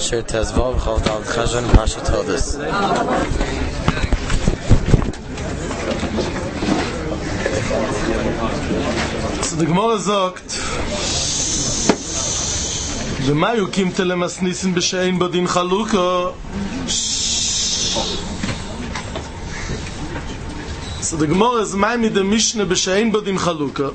Asher Tezvav Chol Dal Chazon Pashat Hodes. So the Gemara sagt, "V'ma yukim telemasnisin b'shein bodin chaluka." So the Gemara is "Mai mit dem Mishnah b'shein bodin chaluka."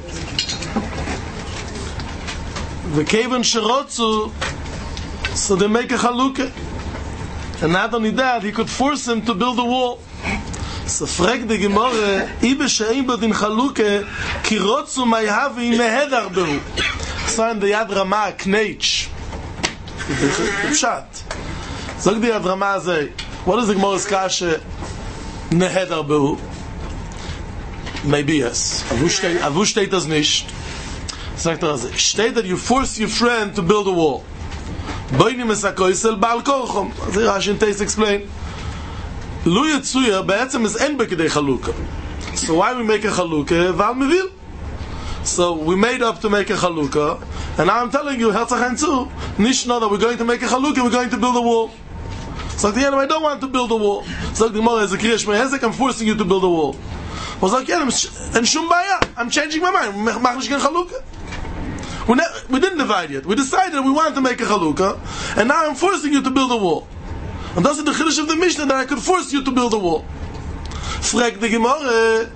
V'kevan sherotzu, so they make a chaluka, and not only that, he could force him to build a wall. So frag the Gemara, I b'shein bodin chaluka, ki rotzu mai havi nehedar behu. So in the Yad Ramah Kneich, the Pshat. Sag the Yad Ramah say, what is the Gemara's kasha nehedar behu? Maybe yes. Avu steht das nicht. Sagt also, steht that you force your friend to build a wall. Boinim es hakoisel ba'al korchom. As Rashi and Tais explain. Lu yetzuya ba'etzem is en b'kedei chaluka. So why we make a chaluka? Val mivil. So we made up to make a chaluka, and now I'm telling you, Herzach too, nicht know that we're going to make a chaluka, we're going to build a wall. So at the end, I don't want to build a wall. So the Gemara is a kriyash mehezek, I'm forcing you to build a wall. I was like, yeah, and shum baya, I'm changing my mind. Mach nish gen chaluka. We didn't divide yet. We decided we wanted to make a chalukah, and now I'm forcing you to build a wall. And that's the chiddush of the Mishnah, that I could force you to build a wall. Frag the Gemara,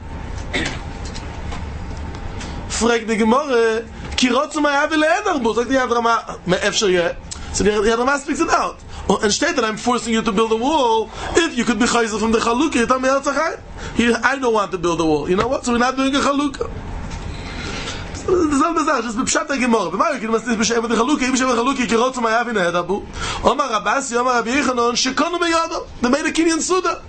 ki rotzu mai havi le'eder bu. Sagt the Yad Ramah, me'efsher yeh. So the Yad Ramah speaks it out. And state that I'm forcing you to build a wall. If you could be chayzer from the chalukah, you tell me I don't want to build a wall. You know what? So we're not doing a chalukah. Dasselbe Sache, das ist bepshat der Gemara. B'ma yukin masnis b'she'em v'chaluki, im she'em v'chaluki, ki rotzu mai havi nehedar bu. Omar Rabasi, Omar Rabbi Yechanon, shekonu b'yodam. They made a kinyan suda.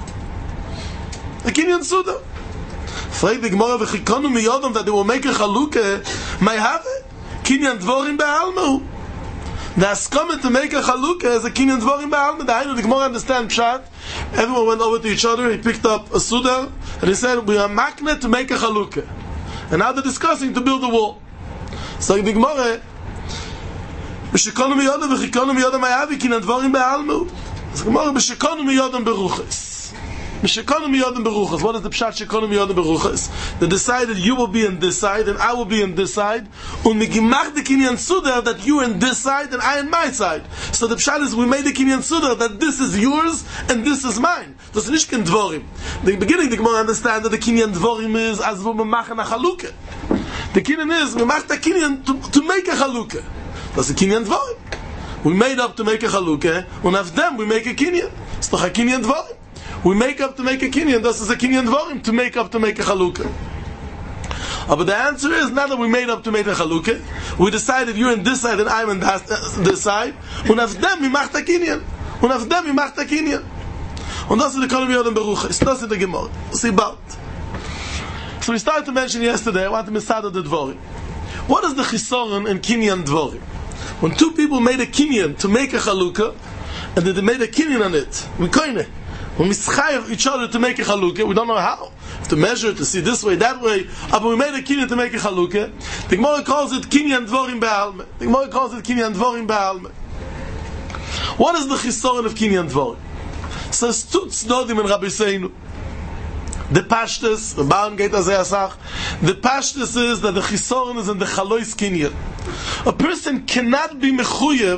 A kinyan suda. Frag the Gemara, v'chikonu b'yodam, that they will make a chalukah, mai havi? Kinyan dvorim be'almu. The askomah to make a chalukah is a kinyan dvorim be'almu. The Gemara understand pshat. Everyone went over to each other, he picked up a suda, and he said, we are makne to make a chalukah. And now they're discussing to build a wall. So the Gemara, b'shekonu miyodam v'chikonu miyodam hayavi ki nadvorim be'almu. So the Gemara, b'shekonu miyodam beruchas. B'shekonu miyodam beruchas. What is the pshat shekonu miyodam beruchas? They decided you will be in this side and I will be in this side. Und migimach the kinyan suda that you in this side and I in my side. So the pshat is we made the kinyan suda that this is yours and this is mine. Das ist nicht kein Dvorim. The beginning, the Gemara understand that the kinyan Dvorim is as wo man machen a chalukah. The kinyan is, we make the kinyan to make a chalukah. That's the kinyan Dvorim. We made up to make a chalukah, and of them we make a kinyan. It's doch a kinyan Dvorim. We make up to make a kinyan, das is a kinyan Dvorim, to make up to make a chalukah. But the answer is, now that we made up to make a chalukah, we decided you're in this side and I'm in this side, and of them we make the kinyan. And of them we make the kinyan. Und das ist die Kolumn Yodam Beruchas. Das ist die Gemara. See about. So we started to mention yesterday, I want to misada the Dvorim. What is the chisoron in kinyan Dvorim? When two people made a kinyan to make a chalukah, and they made a kinyan on it, we koine. When we schayev each other to make a chalukah, we don't know how. To measure, to see this way, that way. But we made a kinyan to make a chalukah. The Gemara calls it kinyan Dvorim be'alme. The Gemara calls it kinyan Dvorim be'alme. What is the chisoron of kinyan Dvorim? So stutz nodim in Rabbi Seinu. The pashtus, the Baum geht as Sach. The pashtus is that the chisoron is in the chalois kinyan. A person cannot be mechuyev.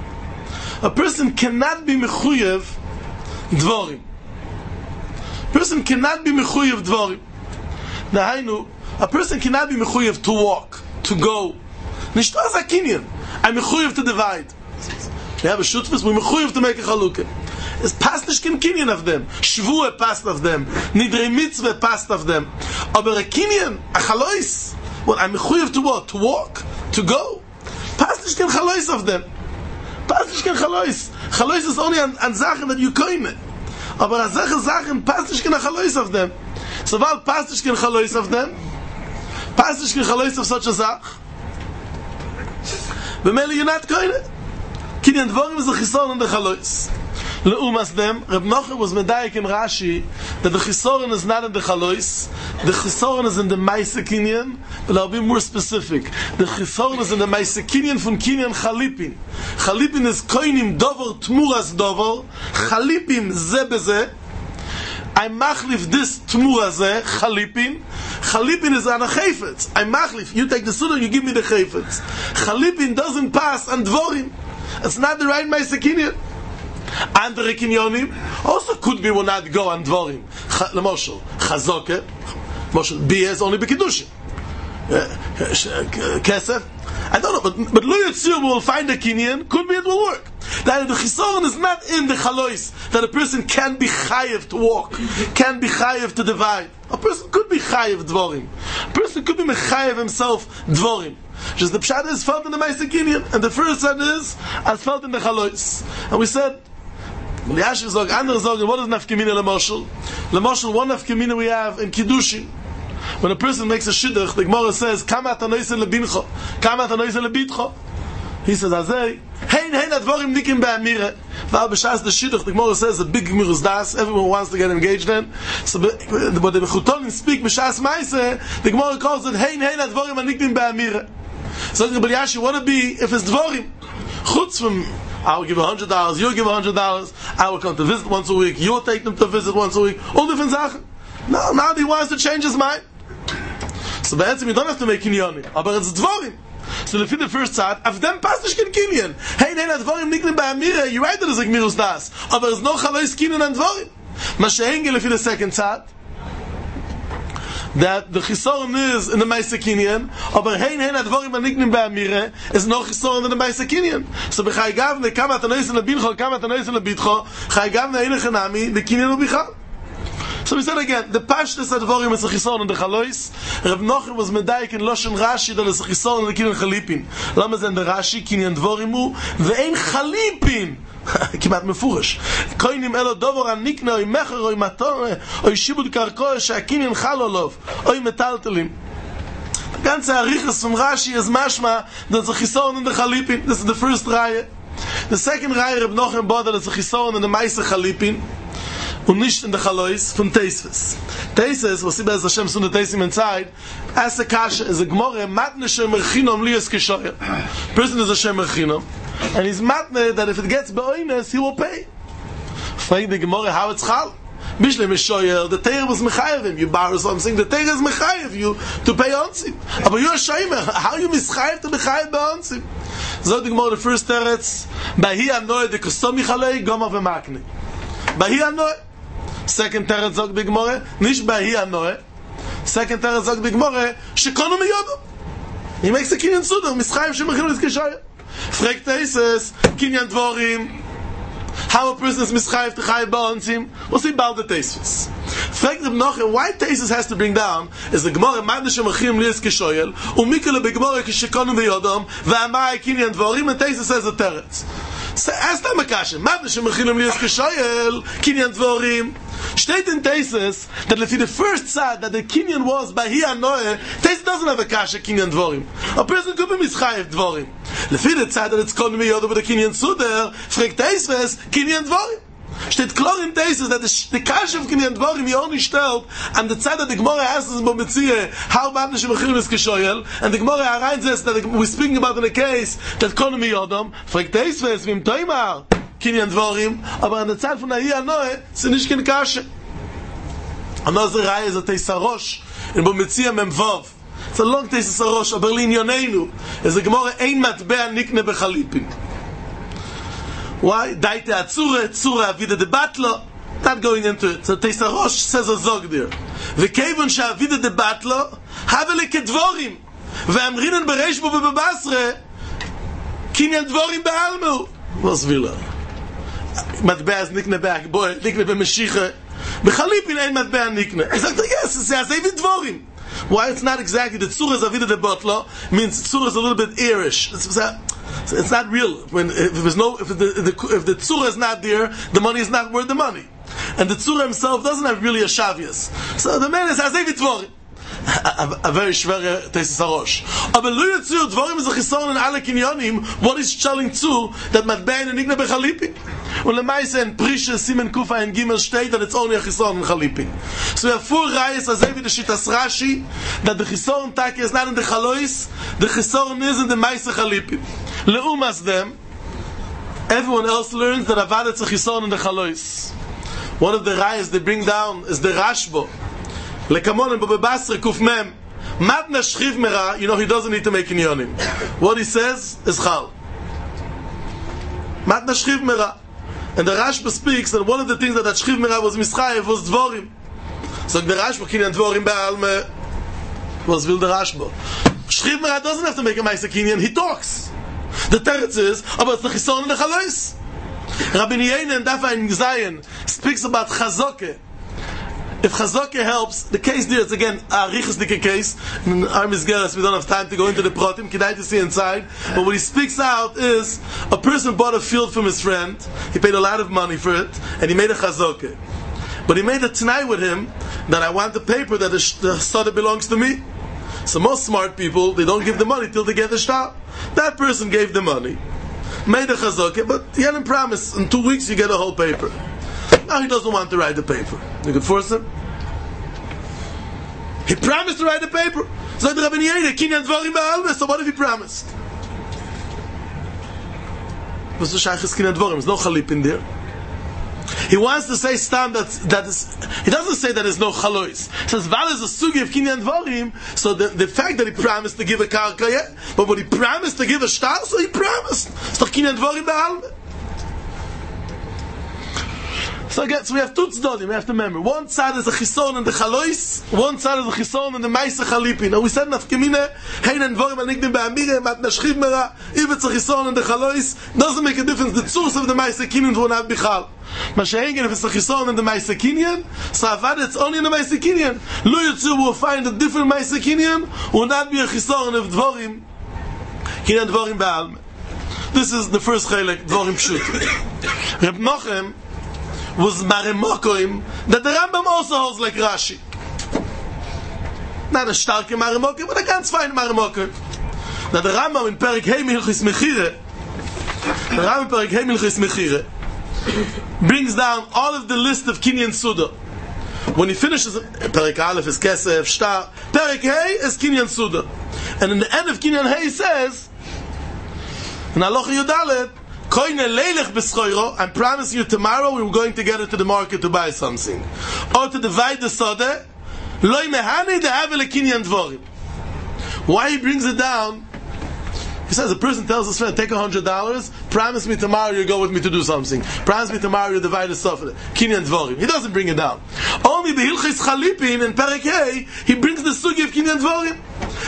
Dvorim. Person cannot be mechuyev dvorim. Nahainu, a person cannot be mechuyev to walk, to go. Nicht as a kinyan. I'm mechuyev to divide. We have a shutfus, we're mechuyev to make a chalukah. Es passt nicht kein Kinyan auf dem. Shvua passt auf dem. Nidrei Mitzvah passt auf dem. Aber a Kinyan, a Chalois, well, I'm mechuyev to what? To walk? To go? Passt nicht kein Chalois auf dem. Passt nicht kein Chalois. Chalois ist only an Sachen that you koine. Aber an Sachen passt nicht kein Chalois auf dem. So weil passt nicht kein Chalois auf dem, passt nicht kein Chalois auf solche Sachen. B'mele you're not koine. Kinyan Dvorim is a Chison on the Chalois. Leumas them, Reb Nocher was medayik in Rashi that the chisoron is not in the chalois, the chisoron is in the Maisa Kinyan, but I'll be more specific. The chisoron is in the Maisa Kinyan from Kinyan Chalipin. Chalipin is koinim dover tmuras dover, Chalipin ze beze, I machlif this tmura ze, Chalipin. Chalipin is on a chayfetz. I machlif, you take the sunnah, you give me the chayfetz. Chalipin doesn't pass on dvorim. It's not the right Maisa Kinyan. Andere kinyonim also could be will not go on dvorim. Lemoshel chazoke, Moshel bia is only bekiddushin. Kesef, I don't know, but lo yitzir will find a kinyan. Could be it will work. That the chisoron is not in the chalois that a person can be chayev to walk, can be chayev to divide. A person could be chayev dvorim. A person could be mechayev himself dvorim. Just the pshat is felt in the Maisa Kinyan, and the first one is as felt in the chalois. And we said. Liash is andere sagen, what is nafkemina lemoshel? Lemoshel, one nafkemina we have in Kiddushin. When a person makes a shidduch, the Gemara says, Kama atanoise lebincho, Kama atanoise lebitcho. He says, Azay, hein advorim nikim be'amire. Val b'shas the shidduch, the Gemara says, a big mirus das, everyone wants to get engaged in. So, but the Bechutonim speak b'shas maise, the Gemara calls it, hein advorim nikim be'amire. So, the Liash, what would it be if it's dvorim? Chutz from I will give $100, you'll give $100, I will come to visit once a week, you'll take them to visit once a week, all different Sachen. No, now he wants to change his mind. So be'etzim you don't have to make kinyonim, but it's dvorim. So if the first side, of them pass nicht kein kinyon. Hey, dvorim niklim ba'amira, you're right that it's like mirus das, but there's no chalois kinyon and dvorim. Mashahengel if the second side, that the chisoron is in the Maisa Kinyan, aber hein advorim aniknim be'amire is no chisoron in the Maisa Kinyan. So b'chai gavne kama atanois lebincho, kama atanois lebitcho, chai gavne eine chanami the Kinyan ubicha. So we said again, the pashtus advorim is a chisoron in the chalois. Reb Nocher was medayik in Loshen Rashi that is a chisoron in the Kinyan chalipin. Lama zen the Rashi Kinyan dvorimu ve'ein chalipin. כמעט מפורש קוינים אלו דובר הניקנה או מחר או מתון או שיבוד קרקוע שהקינין חל עליו או מטלטלים the ganze Arichas from Rashi is mashma that the chisoron in the chalipin. This is the first raya. The second raya Reb Nocher bought is a chisoron in the Maisa chalipin und nicht in the chalois from Teisves. Teisves, was sie bei Hashem sun the Teisim inside, as a kasha is a gemore matne shem merchinom lias kishoyer. Person is a shem merchinom, and he's matne that if it gets beoines he will pay. Frag the gemore how it's chal. Bishle mishoyer, the Teir was mechayev him. You borrow something, the Teir is mechayev you to pay onsim. But you're a shaymer. How you mischayev to mechayev beonsim? So the gemore the first teretz, Bahi anoy de kostomi chalei gomar v'makne. Bahi anoy. Second teretz zog the gemore, nish bahi anoy. Second teretz zog the gemore, shekonu miyodo. He makes a kinyan suda, mischayev shemachinu l'skeshoyer. Fragt Teises, kinyan dvorim. How a person is mischayev to chayev ba'onsim? We'll see about the Teises. Fragt Reb Nocher, why Teises has to bring down is the Gemara madne shemachim lias keshoyel umikele begemara kishekonu v'yodom v'amai kinyan dvorim, and Teises says the teretz. So ask them a kasha, madne shemachim lias keshoyel kinyan dvorim. Steht in Teises that if the first side that the kinyan was by hi anoye, Teises doesn't have a kasha kinyan dvorim. A person could be mischayev dvorim. Lefi the side that it's called me yodo with the kinyan suder, fragt Teises kinyan dvorim. Steht klar in Teises that the kasha of kinyan dvorim he only stellt and the side that the Gemara asks in Bometzia how bad nishim achim is keshoyel, and the Gemara arises that we're speaking about in a case that called me yodom, fragt Teises vim toimar kinyan dvorim, aber an der Zeit von der Hi anoye sind nicht kein kasha. Another raya is a Teisarosh in Bometzia memvav. It's a long Teisarosh, aber linyoneinu is a Gemara ein matbea nikne bechalipin. Why? Daite atzure, tzura avida de batlo. Not going into it. So Teisarosh says a zog there. V'kevon she'avida de batlo, havele kedvorim. Ve'amrinan bereish bo bebasre, kinyan dvorim be'almu. Was will er? Matbea is nikne back, boy, nikne be'meshiche. Bechalipin ein matbea nikne. He said, yes, it's a David dvorim. Why it's not exactly the tzura zavida de botlo means tzura is a little bit Irish. It's not real. When if the tzura is not there, the money is not worth the money, and the tzura himself doesn't have really a shavias. So the man is David dvorim. a very schwere Tesis Arosh. Aber lo yitzu dvorim is a chisoron in alle kinyonim, what is challing zu, that matbein and igne bechalipi. Und lemaise in Prische, Simen Kufa and Gimel steht that it's only a chisoron in chalipi. So we have four rayas, as every the Shitas Rashi, that the chisoron taki is not in the chalois, the chisoron is in the maise chalipi. Leumas them, everyone else learns that avadet a chisoron in the chalois. One of the rayas they bring down is the Rashbo. Lekamon and Bobebasre Kuf Mem. Matna Shchiv Mera, you know he doesn't need to make inyonim. What he says is Chal. Matna Shchiv Mera. And the Rashba speaks that one of the things that Shchiv Mera was Mischayev was Dvorim. So the Rashba Kinyan Dvorim Be'alme was will the Rashba. Shchiv Mera doesn't have to make a Maisa Kinyan, he talks. The teretz is about the Chison and the Chalois. Rabbi Yehuda and Dafa in Zion speaks about Chazoke. If Chazoke helps, the case there is again a Arichas case. In our Misgeras, we don't have time to go into the Pratim, Kedai to see inside. But what he speaks out is a person bought a field from his friend, he paid a lot of money for it, and he made a Chazoke. But he made a T'nai with him that I want the paper that the Sada belongs to me. So most smart people, they don't give the money till they get the shtar. That person gave the money, made a Chazoke, but he hadn't promised in 2 weeks you get a whole paper. Now he doesn't want to write the paper. You could force him. He promised to write the paper. So the Rabbi Yehuda, Kinyan Dvorim Be'alme. So what if he promised? What's the Shaykh's Kinyan Dvorim? There's no Chalip in there. He wants to say stam that is. He doesn't say that there's no Chalois. He says Val is a sugi of Kinyan Dvorim. So the fact that he promised to give a karka, yeah, but when he promised to give a shtar, so he promised. It's doch Kinyan Dvorim Be'alme. So again, so we have two tzdodim, we have to remember. One side is the chison and the chalois, one side is the chison and the maise chalipi. Now we said, nafkemine, heinen dvorim anikdim be'amire, mat nashchiv mera, if it's a chison and the chalois, doesn't make a difference. The source of the maise kinyan will not be chal. Mashengen, if it's a chison and the maise kinyan, so avad it's only in the maise kinyan. Lo yitzu will find a different maise kinyan, will not be a chison of dvorim, kinyan dvorim be'alme. This is the first chelek, dvorim pshut. Reb Nochem was Maremokoim, that the Rambam also holds like Rashi. Not a starke Maremokoim, but a ganz fine Maremokoim. Now the Rambam in Perik Hey Milchis Mechire, the Rambam in Perik Hey Milchis Mechire, brings down all of the list of Kinyan Suda. When he finishes, Perik Aleph is Kesef, Shtar, Perik Hey is Kinyan Suda. And in the end of Kinyan Hey he says, in Halacha Yudalet, I'm promising you tomorrow we're going to get into the market to buy something. Or to divide the sode. Why he brings it down? He says a person tells his friend, take $100, promise me tomorrow you go with me to do something. Promise me tomorrow you divide the sode. Kinyan Dvorim. He doesn't bring it down. Only the Hilchis Chalipin in Perek Hey, he brings the sugi of Kinyan Dvorim.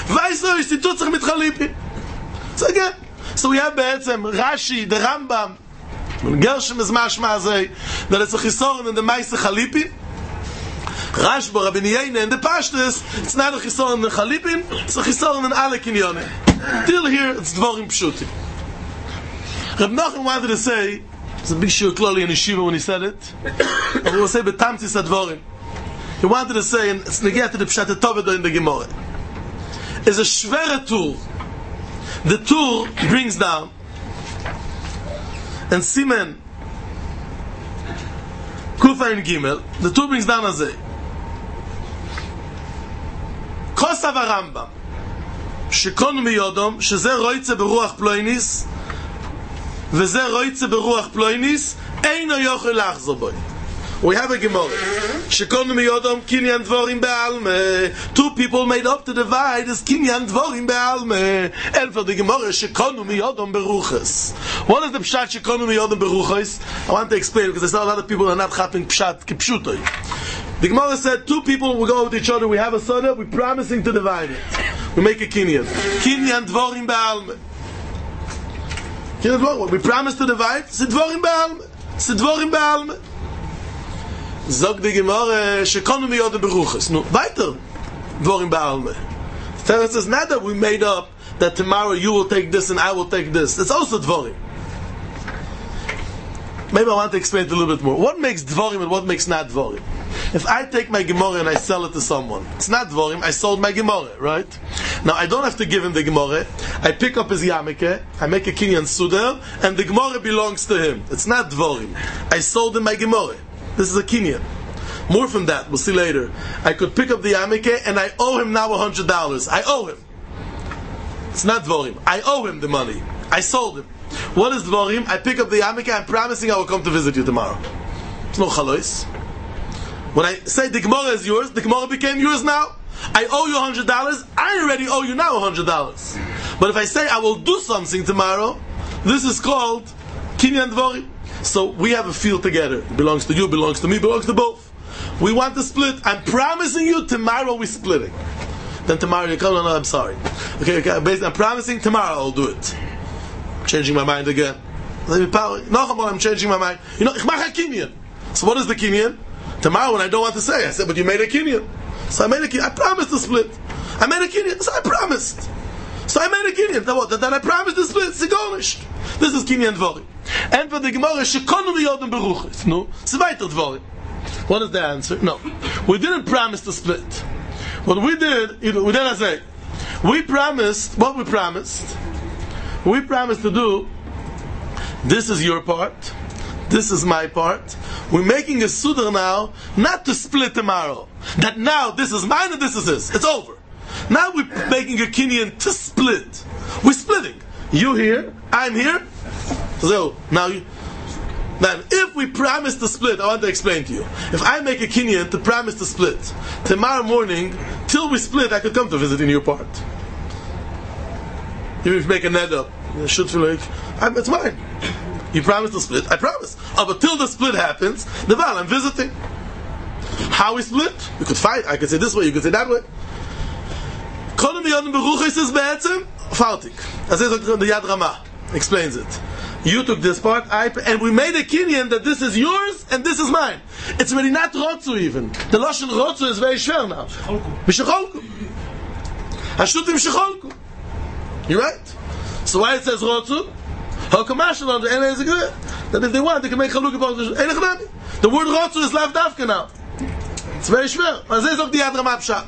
So again, so we have Be'etzem, Rashi, the Rambam, Gershom is mashma that it's a chisoron in the Maise Chalipin. Rashba, Rabbi Yehuda, and the Pashtus, it's not a chisoron in the Chalipin, it's a chisoron in alle Kinyonim. Till here, it's Dvorim Pshutim. Reb Nochem wanted to say, it's a big shiur klali in Yeshiva when he said it, and he will say, Betamtis Advorim. He wanted to say, and it's negeh to the Pshat Tovedo in the Gemara. It's a shvere tool. The tool brings down, and Simen Kufa in Gimel, the tool brings down as a Kosav Rambam Shekonu miyodom Sheze roitze beruach ploinis Veze roitze beruach ploinis Eino yochel lachzor boi. We have a Gemara. Shekonu miyodom Kinyan Dvorim Be'alme. Two people made up to divide is Kinyan Dvorim Be'alme. And for the Gemara, Shekonu miyodom Beruches. What is the Pshat Shekonu miyodom Beruches? I want to explain because there's a lot of people who are not chapping Pshat Kipshutoi. The Gemara said two people will go with each other. We have a soda. We're promising to divide it. We make a Kinyan. Kinyan Dvorim Be'alme. Kinyan Dvorim. We promise to divide. It's Dvorim Be'alme. It's Dvorim Be'alme. Zog die Gemara, Shekonu miyodom beruches. No, weiter. Dvorim Be'alme. The Torah says not that we made up that tomorrow you will take this and I will take this. It's also Dvorim. Maybe I want to explain it a little bit more. What makes Dvorim and what makes not Dvorim? If I take my Gemara and I sell it to someone, it's not Dvorim, I sold my Gemara, right? Now I don't have to give him the Gemara. I pick up his Yamike, I make a Kinyan Suder, and the Gemara belongs to him. It's not Dvorim. I sold him my Gemara. This is a Kinyan. More from that, we'll see later. I could pick up the Yamike and I owe him now $100. I owe him. It's not Dvorim. I owe him the money. I sold him. What is Dvorim? I pick up the Yamike, I'm promising I will come to visit you tomorrow. It's no Chalois. When I say the Gemara is yours, the Gemara became yours now. I owe you $100, I already owe you now $100. But if I say I will do something tomorrow, this is called Kinyan Dvorim. So we have a field together. It belongs to you, belongs to me, belongs to both. We want to split. I'm promising you tomorrow we're splitting. Then tomorrow you come, no, I'm sorry. Okay, I'm promising tomorrow I'll do it. I'm changing my mind again. I'm changing my mind. You know, ich mache a Kinyan. So what is the Kinyan? Tomorrow when I don't want to say, I said, but you made a Kinyan. So I made a Kinyan. I promised to split. I made a Kinyan. So I promised. So I made a Kinyan. Then I promised to split. Sigonish. This is Kinyan Dvorim. And for the Gemara, Shekonu miyodem beruchis. No, it's weiter Dvorim. What is the answer? No. We didn't promise to split. What we did, we didn't say. We promised, what we promised? We promised to do, this is your part, this is my part. We're making a Sudar now, not to split tomorrow. That now this is mine and this is his. It's over. Now we're making a Kinyan to split. We're splitting. You here, I'm here. So, now then, if we promise to split, I want to explain to you. If I make a Kinyan to promise to split, tomorrow morning, till we split, I could come to visit in your part. Even if you make a net up, you should feel like, it's mine. You promise to split, I promise. But till the split happens, the Baal, I'm visiting. How we split? You could fight, I could say this way, you could say that way. Kolam Yodem Beruchis is be'etzem, fartik. As the Yad Ramah explains it. You took this part, and we made a Kinyan that this is yours and this is mine. It's really not Rotzu even. The Lashon Rotzu is very schwer now. B'shecholku. Hashutim shecholku. You're right. So why it says Rotzu? That if they want, they can make Chalukah. The word Rotzu is lav dafka now. It's very schwer. As is of the Yad Ramah Pshat.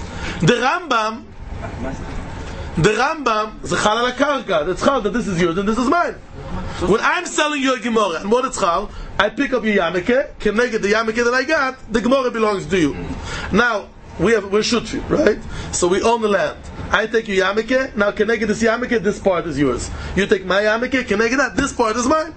The Rambam is a chal ala karka. That's chal that this is yours and this is mine. When I'm selling you a Gemara, and what it's chal, I pick up your Yamike, connect the Yamike that I got, the Gemara belongs to you. Now, we're Shutfi, right? So we own the land. I take your Yamike, now connect this Yamike, this part is yours. You take my Yamike, connect that, this part is mine.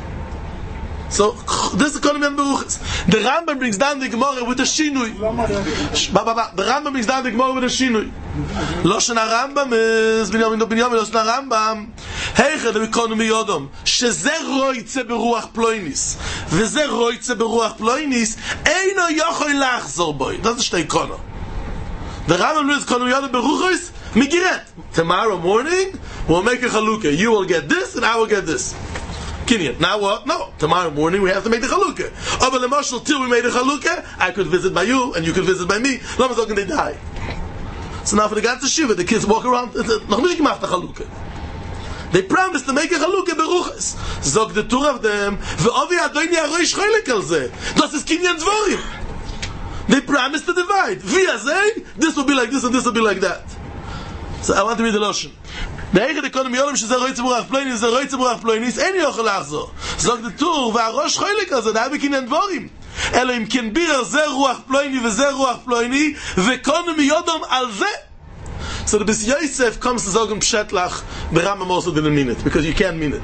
So, this is Kolam Yodem Beruchis. The Rambam brings down the Gemara with a Shinui. The Rambam brings down the Gemara with a Shinui. Loshen HaRambam is, Binyamin Loshen HaRambam, Heichel Kolam Yodem, Sheze roitze beruach ploinis, Veze roitze beruach ploinis, Eino yochoi lachzor boi. Das ist der Kono. The Rambam brings Kolam Yodem Beruchis, Migiret. Tomorrow morning, we'll make a Chalukah. You will get this, and I will get this. Kinyan. Now what? No. Tomorrow morning we have to make the Chalukah. But the Mashal, till we made the Chalukah, I could visit by you, and you could visit by me. Lama zogen they die. So now for the ganze Shiva, the kids walk around, noch nicht gemacht the Chalukah. They promised to make a Chalukah beruchas. Zog the two of them, ve'ovi adoni aroish choylek al zeh. Das is Kinyan Dvorim. They promised to divide. Via zeh, this will be like this and this will be like that. So I want to read the Loshen. The Eichel Kolam Yodem Shezeh roitze beruach ploinis, the roitze beruach ploinis, ein yochel lachzor. Zog the Tur, ve'arosh choylek al zeh, da habe Kinyan Dvorim. אלא אם כן ביר זה רוח פלויני וזה רוח פלויני וקונו מיודום על זה. So the Bis Yosef comes to sagen Pshetlach, the Rambam also didn't mean it, because you can't mean it.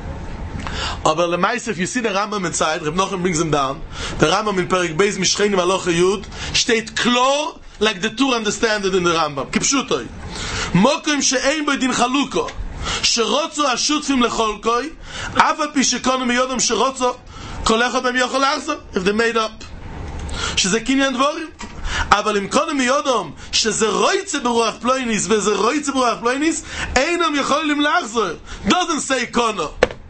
Aber Lemaise, if you see the Rambam inside, Reb Nochem brings him down, the Rambam in Perek Beis Mishchenim Alocha Yud, steht klar, like the Tur understand it in the Rambam. Kipshutoi. Mokim she'ein boi din chaluko, שרוצו השותפים לחולקוי, אף על פי שקונו מיודום שרוצו, כל אחד מהם יכול לחזור, if they made up. שזה קניין דבורים. אבל אם קונו מיודום, שזה רויצה ברוח פלויניס, וזה רויצה ברוח פלויניס, אינם יכולים לחזור. Doesn't say קונו.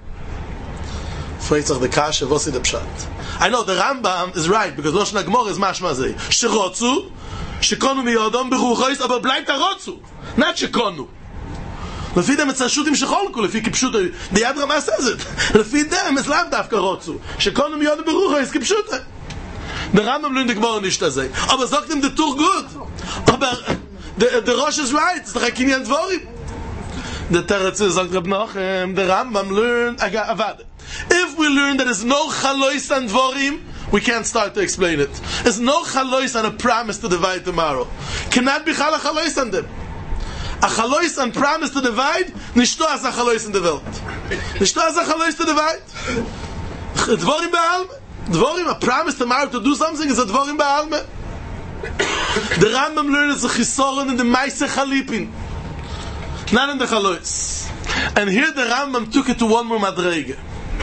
Freitag the Kasha, what's the pshat? I know, the Rambam is right, because Loshen HaGemor is mashma zei. שרוצו, שקונו מיודום ברוחויס, אבל bleibt הרוצו. Not שקונו. לפי דם it's השוטים שחולקו, לפי כפשוטו, the Yad Ramah says it. לפי דם it's לאו דווקא רוצו, שקונו מיודום ברוחויס כפשוטו. Der Rambam lernt die Gemara nicht das. Aber sagt ihm der Tuch gut. Aber der Rosh is right. Ist doch ein Kinyan Dvorim. Der Teretz sagt Reb Nachem, der Rambam learned, if we learn that there's no chalois and dvorim, we can't start to explain it. There's no chalois and a promise to divide tomorrow. Cannot be chalois on them. A chalois and promise to divide, nicht nur als a chalois in der Welt. Nicht nur als a chalois to divide. Dvorim be'alme. Dvorim, a promise tomorrow to do something is a dvorim be'alme. The Rambam learned it's a chisoron in the Maise Chalipin. Not in the chalois. And here the Rambam took it to one more madrege.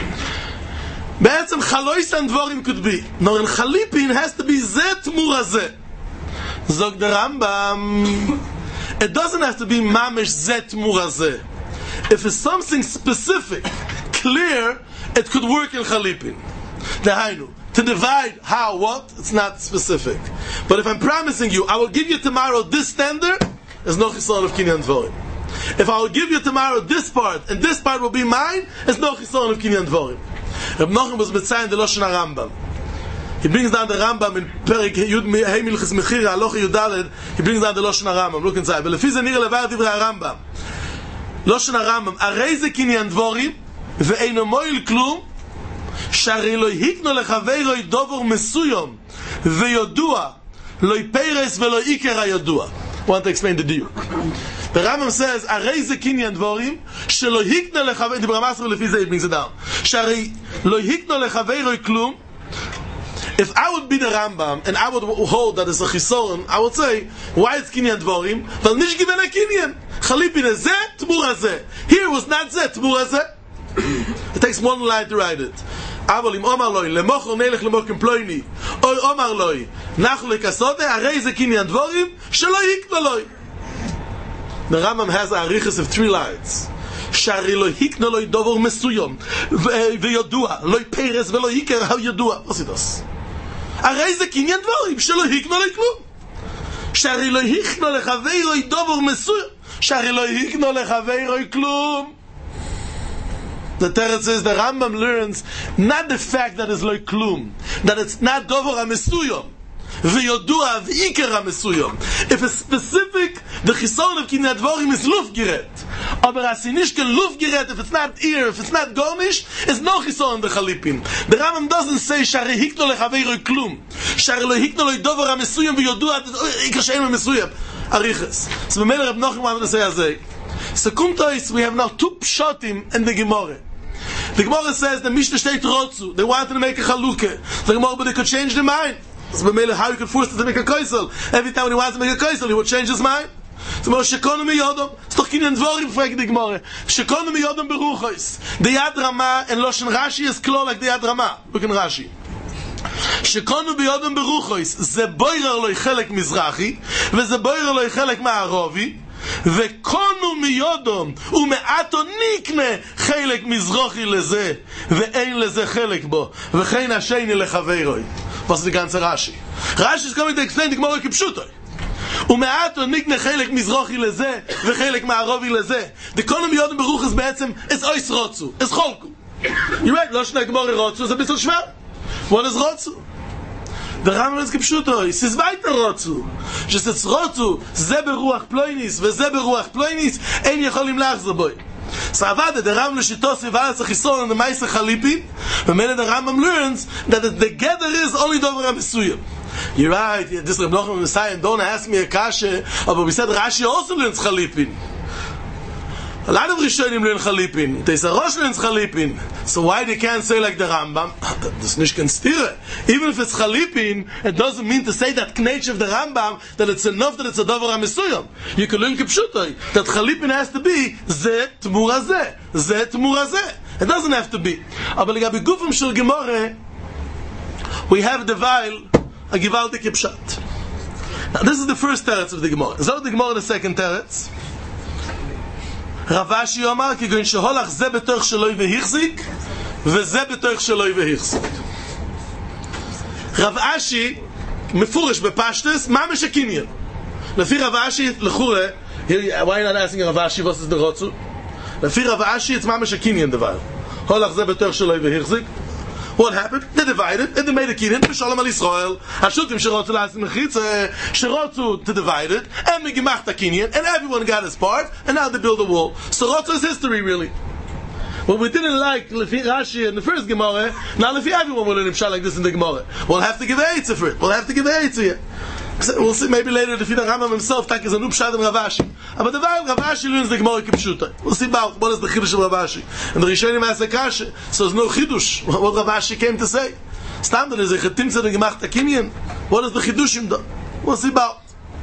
בעצם chalois and dvorim could be. No, in Chalipin has to be zet murazeh. Zog the Rambam, it doesn't have to be mamish zet murazeh. If it's something specific, clear, it could work in Chalipin. Dahainu, to divide how, what, it's not specific. But if I'm promising you, I will give you tomorrow this standard, there's no chisaron of kinyan dvorim. If I will give you tomorrow this part, and this part will be mine, there's no chisaron of kinyan dvorim. Reb Nachum was mitzayin the Lashon HaRambam. He brings down the Rambam in Perik Yud Heimilchis Mechira Alochi Yudaled. He brings down the Lashon HaRambam. Look inside. ולפי זה נראה לבד דברי הרמב"ם. Lashon HaRambam. הרי זה קניין דבורים ואינו מועיל כלום שהרי לא היקנו לחברו דובר מסוים ויודוע לא יפרס ולא עיקר הידוע. I want to explain the diuk. The Rambam says, הרי זה קניין דבורים שלא היקנו לחברו, דיבר המסר לפי זה, he brings it down. שהרי לא היקנו לחברו כלום. If I would be the Rambam and I would hold that it's a chisoron, I would say, why it's kinyan dvorim? Val nish given a kinyan. Chalipin is zeh, tmur hazeh. Here was not zeh, tmur hazeh. It takes one line to write it. Aval im omar loi, lemochor nelech lemochim ploini. Oy omar loi, nachol ekasode, harei ze kinyan dvorim, shelo hikno loi. The Rambam has a arichas of 3 lines. שהרי לא היקנו לו דובר מסוים וידוע, לא פרס ולא היקר הידוע. מה זה? הרי זה קניין דבורים שלא היקנו לו כלום. שהרי לא היקנו לחברו דובר מסוים, שהרי לא היקנו לחברו כלום. The Teretz says the Rambam learns not the fact that it's like klum, that it's not dover mesuyom. ויודוע ועיקר המסוים. If it's specific, the chisaron of kinyan dvorim is lufgeret. Aber as it nicht lufgeret, if it's not ear, if it's not gornish, it's no chisaron the chalipin. The Rambam doesn't say shari hikno lechaveiro klum, shari lo hikno lo dover המסוים ויודוע עיקר שאין המסוים. Ariches. So b'mele Reb Nachum wanted to say azay. So kumtois, we have now 2 pshatim in the Gemara. The Gemara says the Mishnah state rotzu. They wanted to make a chalukah. The Gemara, but they could change their mind. So how you could force it to make a kaisel? Every time when he wants to make a kaisel, he would change his mind. So shekonu miyodom. It's doch kinyan dvorim frag the Gemara. Shekonu miyodom beruchos. The Yad Rama and Loshen Rashi is close like the Yad Rama. Look in Rashi. Shekonu miyodom beruchos. Ze boirer loy chelek mizrachi, ve ze boirer loy chelek ma'arovi. וקונו מיודום ומעטו ניקנה חלק מזרוחי לזה ואין לזה חלק בו וכן השני לחברוי. Was the ganze Rashi? Rashi is coming to explain the Gemara kipshuto. ומעטו ניקנה חלק מזרוחי לזה וחלק מערבי לזה. The kono מיודום ברוך is בעצם is ois rotzu, is cholku. You right? לא שני גמרי רotzu is a bisschen schwer. What is rotzu? The Rambam is kipshuto, es ist weiter rotzu. Es ist rotzu, ze beruach ploinis, ve ze beruach ploinis, ein יכולים להחזר boi. So avada, the Rambam l'shitos v'valas ha'chisor on the Maisa Chalipin, and the Rambam learns that the gather is only dover ha'mesuyim. You're right, this Reb Nachum Messiah, don't ask me a kasha, but we said Rashi also learns Chalipin. A lot of Rishonim learn Chalipin. There's a Rosh learns Chalipin. So why they can't say like the Rambam? Das nicht kann stire. Even if it's Chalipin, it doesn't mean to say that knetch of the Rambam, that it's enough that it's a Dover HaMesuyam. You can learn Kipshutai, that Chalipin has to be Ze Tmura Ze. Ze Tmura Ze. It doesn't have to be. Aber legabi Gufim Shel Gemara, we have the Weil, a Givaldik Kipshat. Now this is the first teretz of the Gemara. Is that the Gemara the second teretz? רבשי אומר כגון שהולך זה בתוך שלוי והחזיק וזה בתוך שלוי והחזיק. רבשי מפורש בפשטס מה משקינין לפי רבשי לחורה why not asking רבשי what is the רוצו לפי רבשי it's מה משקינין דבר הולך זה בתוך שלוי והחזיק What happened? They divided, and they made a kinyan, Shalom al Yisrael, Hashutim Sherotzu Lasim Mechitza, Sherotzu to divide it, and they gemacht a kinyan, and everyone got his part, and now they build a wall. So Rotzu is history, really. What we didn't like Lefi Rashi in the first Gemara, now Lefi everyone will learn Pshat like this in the Gemara. We'll have to give Eitzah for it. We'll have to give Eitzah here. We'll see maybe later if the Rambam himself tak is a new Pshat in Ravashi. But the while Ravashi learns the Gemara Kipshuta. We'll see about what is the Chidush of Ravashi. And the Rishonim ask the Kasha, so there's no Chidush. What Ravashi came to say. Standard is a Chetim Tzedek Gemacht Kinyan. What is the Chidushim though? We'll see about.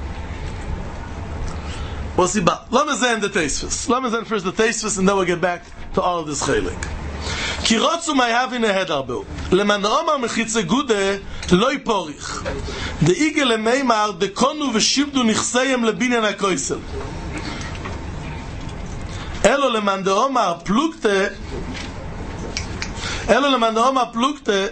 We'll see about. Let me say in the Teisvus. Let me say first the Teisvus, and then we'll get back to all of this Chelik. Ki rotzu may have in a head arbo. Leman Omar mechitze gude loy porich. De igel meimar de konu v'shivdu nichseyem lebinyan hakoisel. Elo leman de Omar plukte. Elo leman de Omar plukte.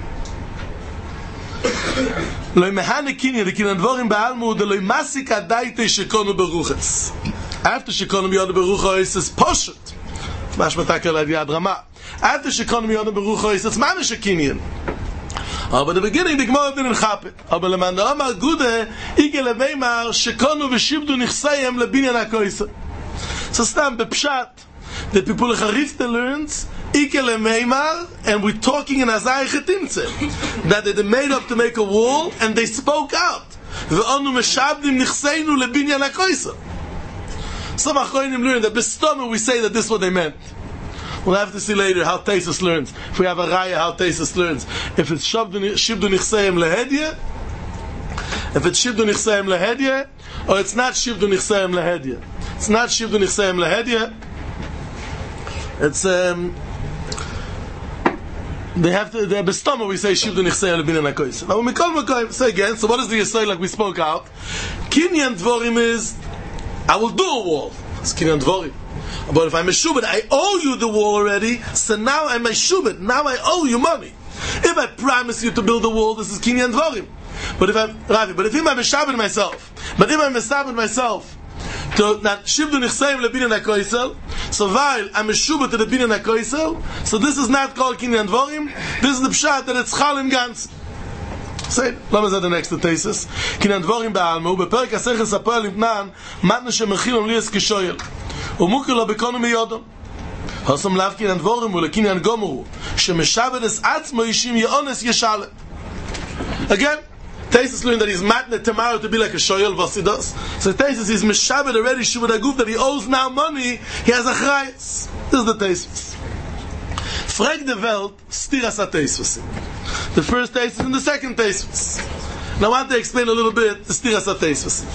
Loy mehane kinyan de kinyan dvorim be'almu de loy masik adaite shekonu beruches. After shekonu b'yod beruches is poshut. Mashma takel ad yad rama. After shekonu b'yod beruches it's mamish a kinyan. Aber in the beginning the Gemara didn't chap it. Aber leman da Omar gude igel veimar shekonu v'shivdu nichsayem lebinyan hakoisel. So stam bepshat the people Charifte learns igel veimar, and we're talking in Azai Chetimtze that they made up to make a wall and they spoke out. Ve'onu meshabdim nichseinu lebinyan hakoisel. Some Achronim learn that b'stomer we say that this is what they meant. We'll have to see later how Teisus learns. If we have a raya, how Teisus learns. If it's shivdu nichseim lehedye, or it's not shivdu nichseim lehedye. It's not shivdu nichseim lehedye. It's they have to. The bestama we say shivdu nichseim lebinyan hakoisel. Now when we call say again. So what is the yesod like we spoke out? Kinyan dvorim is I will do a wall. It's kinyan dvorim. But if I'm a shubit, I owe you the wall already, so now I'm a shubit. Now I owe you money. If I promise you to build a wall, this is kinyan dvorim. But if I'm a shabbat myself, to not shivdu nichseim lebinyan hakoisel, so while I'm a shubit to the binyan hakoisel, so this is not called kinyan dvorim. This is the pshat that it's chalim gans. Say, let me say the next thesis. Kinyan dvorim ba'almu beperek aseches apel libnan matne shemechilom lies kishoyel. ומוקר בקונו מיודו הסום לאו קינן דבורם ולקינן גומרו שמשאבד את עצמו אישים יאונס ישאלה. Again, Teisus learned that he's matnet tomorrow to be like a shoyel vasidos. So Teisus is meshabed already shuvud aguf that he owes now money. He has a chrayes. This is the Teisus. Frag the Welt stiras a Teisus. The first Teisus and the second Teisus. Now I want to explain a little bit the stiras a Teisus.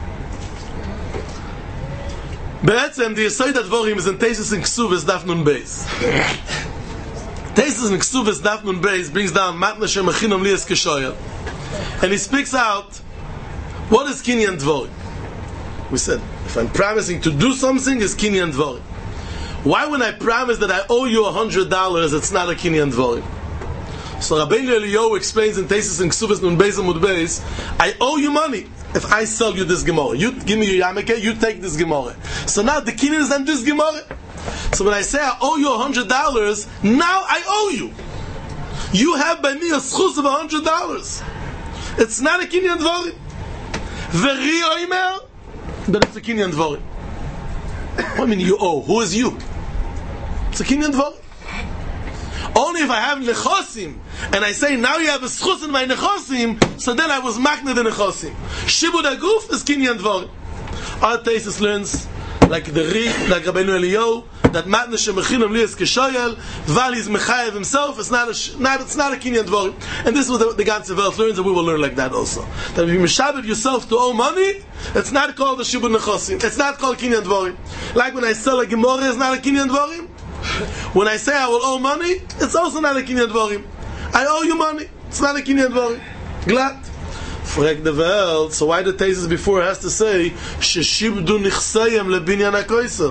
Be'etzem, the Yesod Advorim is in Teisus and Ksuvas Daf Nun Beis. Teisus and Ksuvas Daf Nun Beis brings down Matna Shemachinam Lias Keshoyel, and he speaks out what is Kinyan Dvorim. We said if I'm promising to do something, it's Kinyan Dvorim. Why when I promise that I owe you $100, it's not a Kinyan Dvorim? So Rabbeinu Eliyahu explains in Teisus and Ksuvas Nun Beis Amud Beis, I owe you money. If I sell you this Gemara, you give me your Yamake, you take this Gemara. So now the kinyan is on this Gemara. So when I say I owe you $100, now I owe you. You have by me a schus of $100. It's not a kinyan dvorim. Veri oimer, but it's a kinyan dvorim. What do you mean you owe? Who is you? It's a kinyan dvorim. Only if I have nechosim, and I say now you have a schus in my nechosim, so then I was makne the nechosim. Shibud aguf is kinyan dvorim. Our Teisus learns like Rabbeinu Eliyahu that matne shemechinam lias keshoyel, while he's mechayev himself, it's not a kinyan dvorim. And this is what the ganze Welt learns, and we will learn like that also. That if you meshabed yourself to owe money, it's not called the shibud nechosim. It's not called kinyan dvorim. Like when I sell a Gemara, it's not a kinyan dvorim. When I say I will owe money, it's also not a kinyan dvorim. I owe you money. It's not a kinyan dvorim. Glad. Frag the Welt. So why the Teisus before has to say sheshibdu nichsayim lebinyan hakoisel?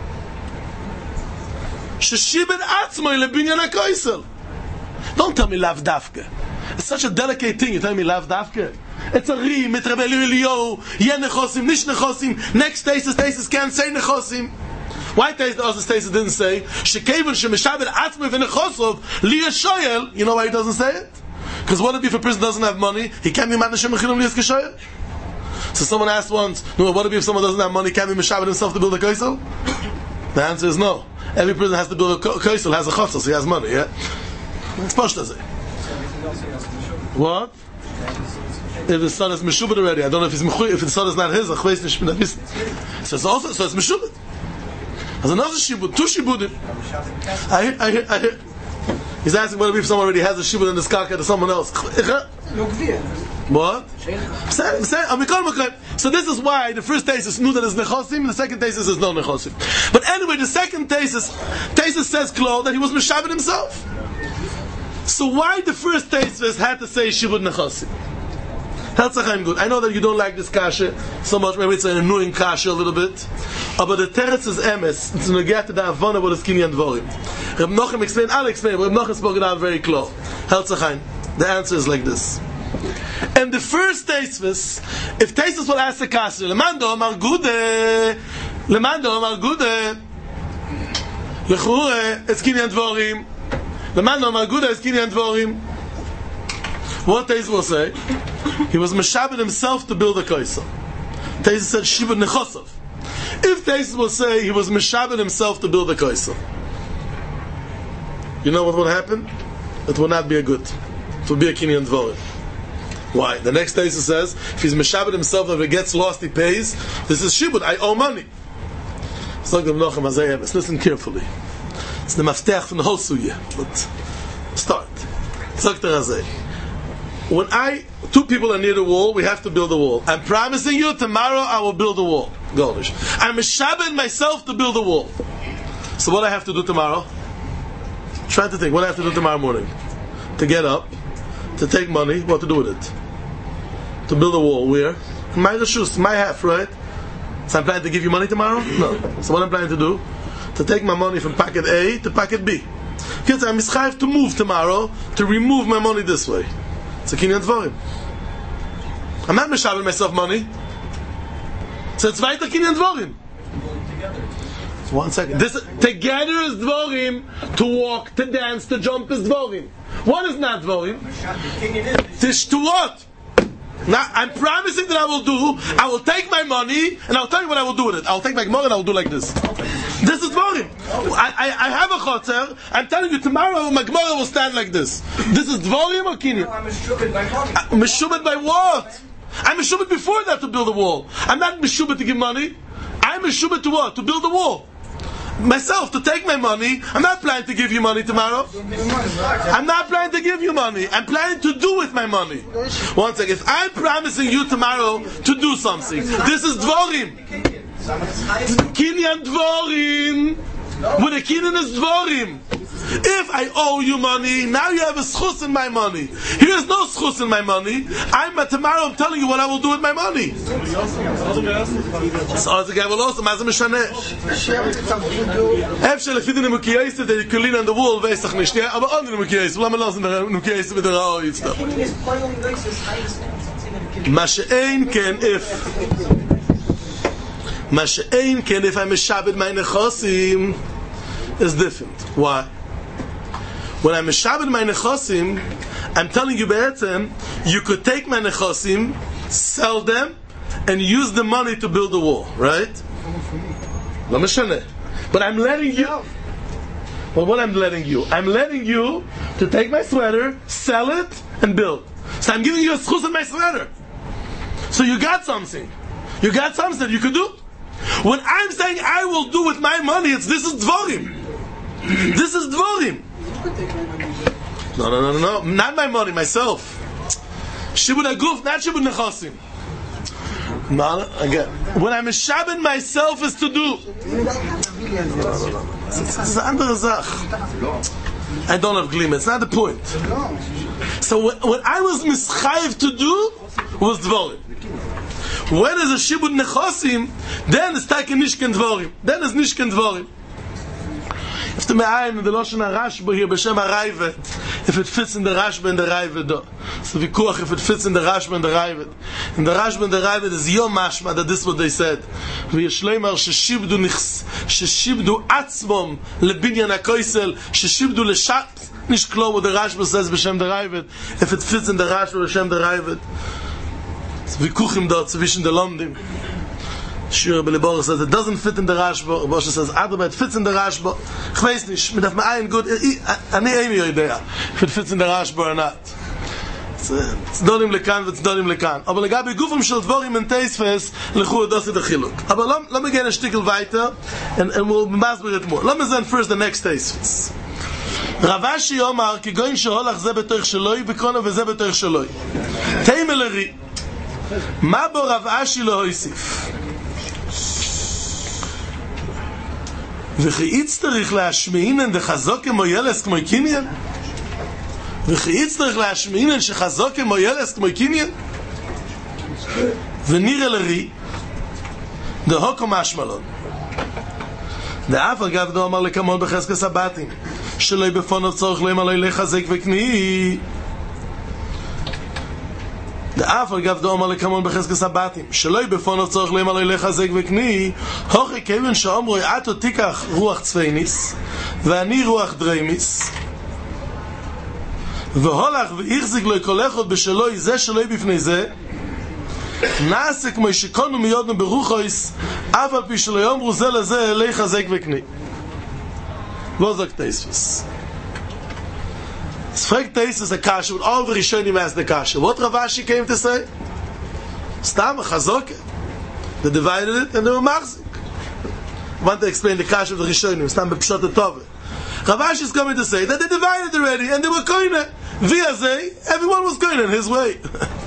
Sheshibed atzmoi lebinyan hakoisel. Don't tell me lav dafke. It's such a delicate thing. You tell me lav dafke. It's a rim. Mit Rabbeinu Eliyahu. Ye nechosim, nish nechosim. Next Teisus can't say nechosim. Why Taisus didn't say Shekevon Shemeshabed Atzmei V'Nechosov Liyashoyel? You know why he doesn't say it? Because what if a person doesn't have money? He can't be Madnashim Mechilim Liyas Keshoyel. So someone asked once, no, what if someone doesn't have money? Can't be Meshabed himself to build a koisel? The answer is no. Every person has to build a koisel, has a chotzah, so he has money. Yeah, it's pashta. What? If the son is meshubed already, I don't know if the son is not his. So it's also it's meshubed. There's another shibud, two shibudim. I hear. He's asking what if someone already has a shibud in this karka to someone else. What? So this is why the first thesis knew that it's nechosim, the second thesis is no nechosim. But anyway, the second thesis says Klo that he was meshabed himself. So why the first thesis had to say shibud nechosim? Herzachayim good. I know that you don't like this kasha so much. Maybe it's an annoying kasha a little bit. But the teretz is emes. It's going to get to the avona about the kinyan dvorim. Reb Nochem explained. I'll explain. Reb Nochem spoke it out very clear. Herzachayim. The answer is like this. And the first thesis, if thesis will ask the kasha, lemando amar gude, lechure es kinyan dvorim, lemando amar gude es kinyan dvorim. What thesis will say? He was meshabed himself to build a koisel. Tesis said shibud nechosov. If Tesis will say he was meshabed himself to build a koisel, you know what will happen? It will not be a good. It will be a kinyan dvorim. Why? The next Tesis says if he's meshabed himself, if he gets lost, he pays. This is shibud. I owe money. So listen carefully. It's the mafteach from the whole suya. But start. When two people are near the wall, we have to build a wall. I'm promising you, tomorrow I will build a wall. Goldish. I'm meshabed myself to build a wall. So what do I have to do tomorrow? Try to think. What do I have to do tomorrow morning? To get up, to take money, what to do with it? To build a wall. Where? My reshus, my half, right? So I'm planning to give you money tomorrow? No. So what I'm planning to do? To take my money from packet A to packet B. Kids, I'm mischayev to move tomorrow, to remove my money this way. It's a kinyan dvorim. I'm not meshabed myself money. So it's weiter kinyan dvorim. So 1 second. This together is dvorim. To walk, to dance, to jump is dvorim. One is not dvorim. Tish to what? Now I'm promising that I will take my money and I'll tell you what I will do with it. I'll take my money and I will do like this. This is dvorim. I have a chotzer. I'm telling you tomorrow my gemara will stand like this. This is dvorim or kinyan? I'm meshubed by money. Meshubed by what? I'm meshubed before that to build a wall. I'm not meshubed to give money. I'm meshubed to what? To build a wall. Myself, to take my money. I'm not planning to give you money tomorrow. I'm not planning to give you money. I'm planning to do with my money. 1 second. If I'm promising you tomorrow to do something, this is dvorim. Kinyan dvorim. With a kinyan is dvorim. If I owe you money, now you have a schus in my money. Here is no schus in my money. Tomorrow I'm telling you what I will do with my money. So the guy will also mazam mishaneh. Efshel lefidin nemukiyais that you can lean on the wall veisach nicht. Yeah, aber on the nemukiyais. Lama lassen the nemukiyais with the rao yitzda. Mashein ken if I'm meshabed my nechosim is different. Why? When I'm meshabed my nechosim, I'm telling you be'etzem, you could take my nechosim, sell them, and use the money to build a wall, right? Lo mishaneh. But I'm letting you. Well, what I'm letting you? I'm letting you to take my sweater, sell it, and build. So I'm giving you a schus on my sweater. So you got something. You got something that you could do. When I'm saying I will do with my money, this is dvorim. This is dvorim. No. Not my money, myself. Shibud aguf, not shibud nechosim. Again, when I'm meshabed myself is to do. It's andere Zach. I don't have glima. It's not the point. So what I was mischayev to do was dvorim. When is a shibud nechosim, then it's taken nishken dvorim. Then it's nishken dvorim. If the me'ayim, the Loshen HaRashba here, B'Shem HaRaive, if it fits in the Rashba and the Raavad. So vikuach if it fits in the Rashba and the Raavad. In the Rashba and the Raavad is yom mashma that this is what they said. V'yeshleimar sheshibdu atzmom lebinyan hakoisel sheshibdu leshat nishklom. What the Rashba says b'shem the Raavad. If it fits in the Rashba b'shem the Raavad. So vikuchim dort zwischen the Lomdim. Shir Belibor says it doesn't fit in the Rashba. Moshe says it fits in the Rashba. Ich weiß nicht, mit auf mein gut, ani emi idea, if it fits in the Rashba or not. It's donim lekan, it's donim lekan. Aber legabe gufim shel dvorim and teisfes lechu das the chiluk. Aber let me get a stickel weiter and we'll masber it more. Let me then first the next teisfes. Ravashi Omar ki goin sheholach ze betoich sheloi b'kono v'ze betoich sheloi. Teimeleri. Ma bo Ravashi lo hoisif. וכי יצטרך להשמיעינן דחזוק כמו ילס כמו קניין? וכי יצטרך להשמיעינן שחזוק כמו ילס כמו קניין? ונראה לרי דהוקו משמלון דאף אגב דו אמר לקמון בחזקס הבתים שלא בפונו צורך להם עלי לחזק וקני דאף אגב דו אמר לקמון בחזקס הבתים שלא בפונו צורך להם עלי לחזק וקני הוכי כיוון שאומרו עתו תיקח רוח צפייניס ואני רוח דריימיס והולך ויחזיק לו כל אחד בשלוי זה שלוי בפני זה נעשה כמו שקונו מיודנו ברוחויס אף על פי שלא יאמרו זה לזה אלי חזק וקני ווזק תייספס Sfrek Teisus a kasha with all the Rishonim as the kasha. What Ravashi came to say? Stam, Chazoke. They divided it and they were machzik. I want to explain the kasha of the Rishonim. Stam b'pshat tove. Ravashi is coming to say that they divided already and they were koine. Via Zay, everyone was koine in his way.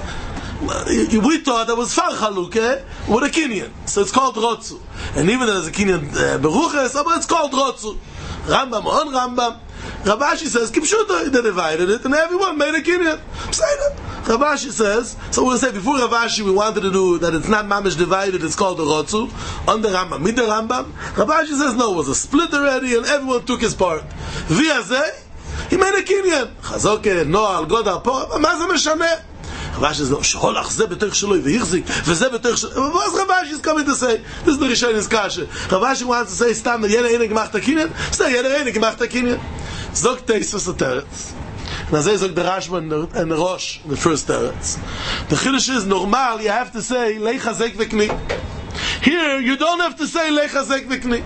We thought that was far chaluke with a kinyan. So it's called Rotzu. And even though there's a kinyan beruches, but it's called Rotzu. Rambam on Rambam. Ravashi says, Kipshuta, they divided it, and everyone made a kinyan. Ravashi says, so we'll say, before Ravashi, we wanted to do that it's not mamish divided, it's called the Rotzu, on the Rambam, mid the Rambam. Ravashi says, no, it was a split already, and everyone took his part. Via Zeh, he made a kinyan. Chazoke, Noah, Godar, Maza Meshaneh. Ravashi says, no, Sholach, Zeh b'toich sheloi, v'yichzik, v'zeh b'toich sheloi. What Ravashi is coming to say? This is the Rishonim kasha. Ravashi wants to say, Stam, jeder eine gemacht a kinyan? Say, jeder eine gemacht a kinyan. Zog Teisus a teretz. Now say zog the Rashba and the Rosh, the first teretz. The Chiddush is normal, you have to say Lei Chazek V'Kni. Here you don't have to say Lei Chazek V'Kni.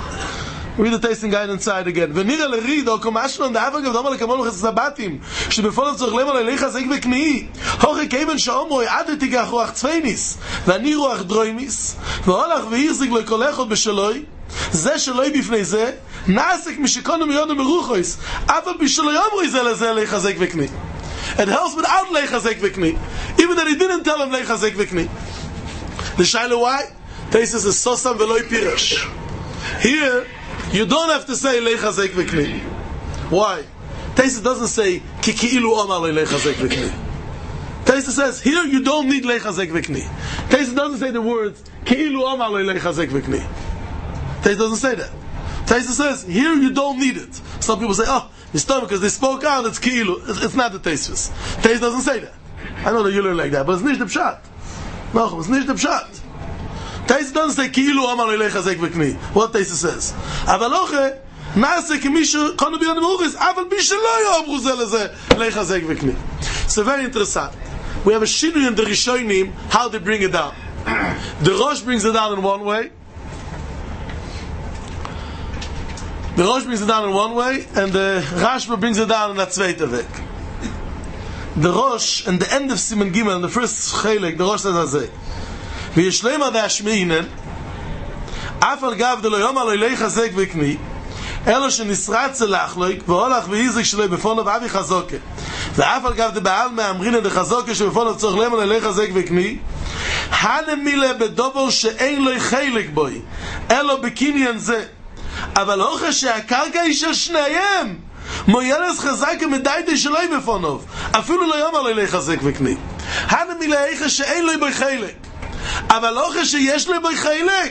Read the tasting guide inside again. V'nira l'rido komashman da'avar gav dama lekamon l'chesed sabatim שבפולו צריך למה ללך חזק וקנאי הוכי כיוון שאומרו עד תיקח רוח צפייניס ואני רוח דרוימיס והולך ויחזיק לו כל אחד בשלוי זה שלוי בפני זה נעסק משקונו מיודו מרוחויס אבל בשלוי אמרו זה לזה לחזק וקנאי. It helps without לחזק וקנאי, even that he didn't tell him לחזק וקנאי. The shaila why? Teisus is sosam veloi pirash. Here you don't have to say lechazek v'kni. Why? Teisus doesn't say ki ki'ilu omar lechazek v'kni. Teisus says here you don't need lechazek v'kni. Teisus doesn't say the words ki'ilu omar lechazek v'kni. Teisus doesn't say that. Teisus says here you don't need it. Some people say, oh, it's dumb because they spoke out, it's ki'ilu. It's not the Teisus. Teisus doesn't say that. I know that you learn like that, but it's nicht the pshat. No, it's nicht the pshat. Teisus doesn't say ki'ilu omar lechazek v'kni. What Teisus says? אבל אוכל נעשה כמישהו קונו ביון מרוחס אבל בשלא יאמרו זה לזה לחזק וקני. So very interesting. We have a shinui in the Rishonim how they bring it down. The Rosh brings it down in one way. The Rosh brings it down in one way and the Rashba brings it down in a zweite Weg. The Rosh, in the end of Siman Gimel, in the first Chelek, the Rosh says as a וישלמה דאשמיינן אף על גב דלו יום עלוי לחזק וקני אלו שנשרץ לאחלויק והולך ויזק שלו בפונו ואבי חזוקה ואף על גב דבעל מאמרינן דחזוקה שבפונו צורך להם עלוי לחזק וקני הנמילה בדובר שאין לו חלק בוי אלו בקניין זה אבל הוכח שהקרקע היא של שניהם מוילס חזק מדיידי שלו בפונו אפילו לא יום עלוי לחזק וקני הנמילה איך שאין לו בוי חלק אבל לא שיש לו בו חלק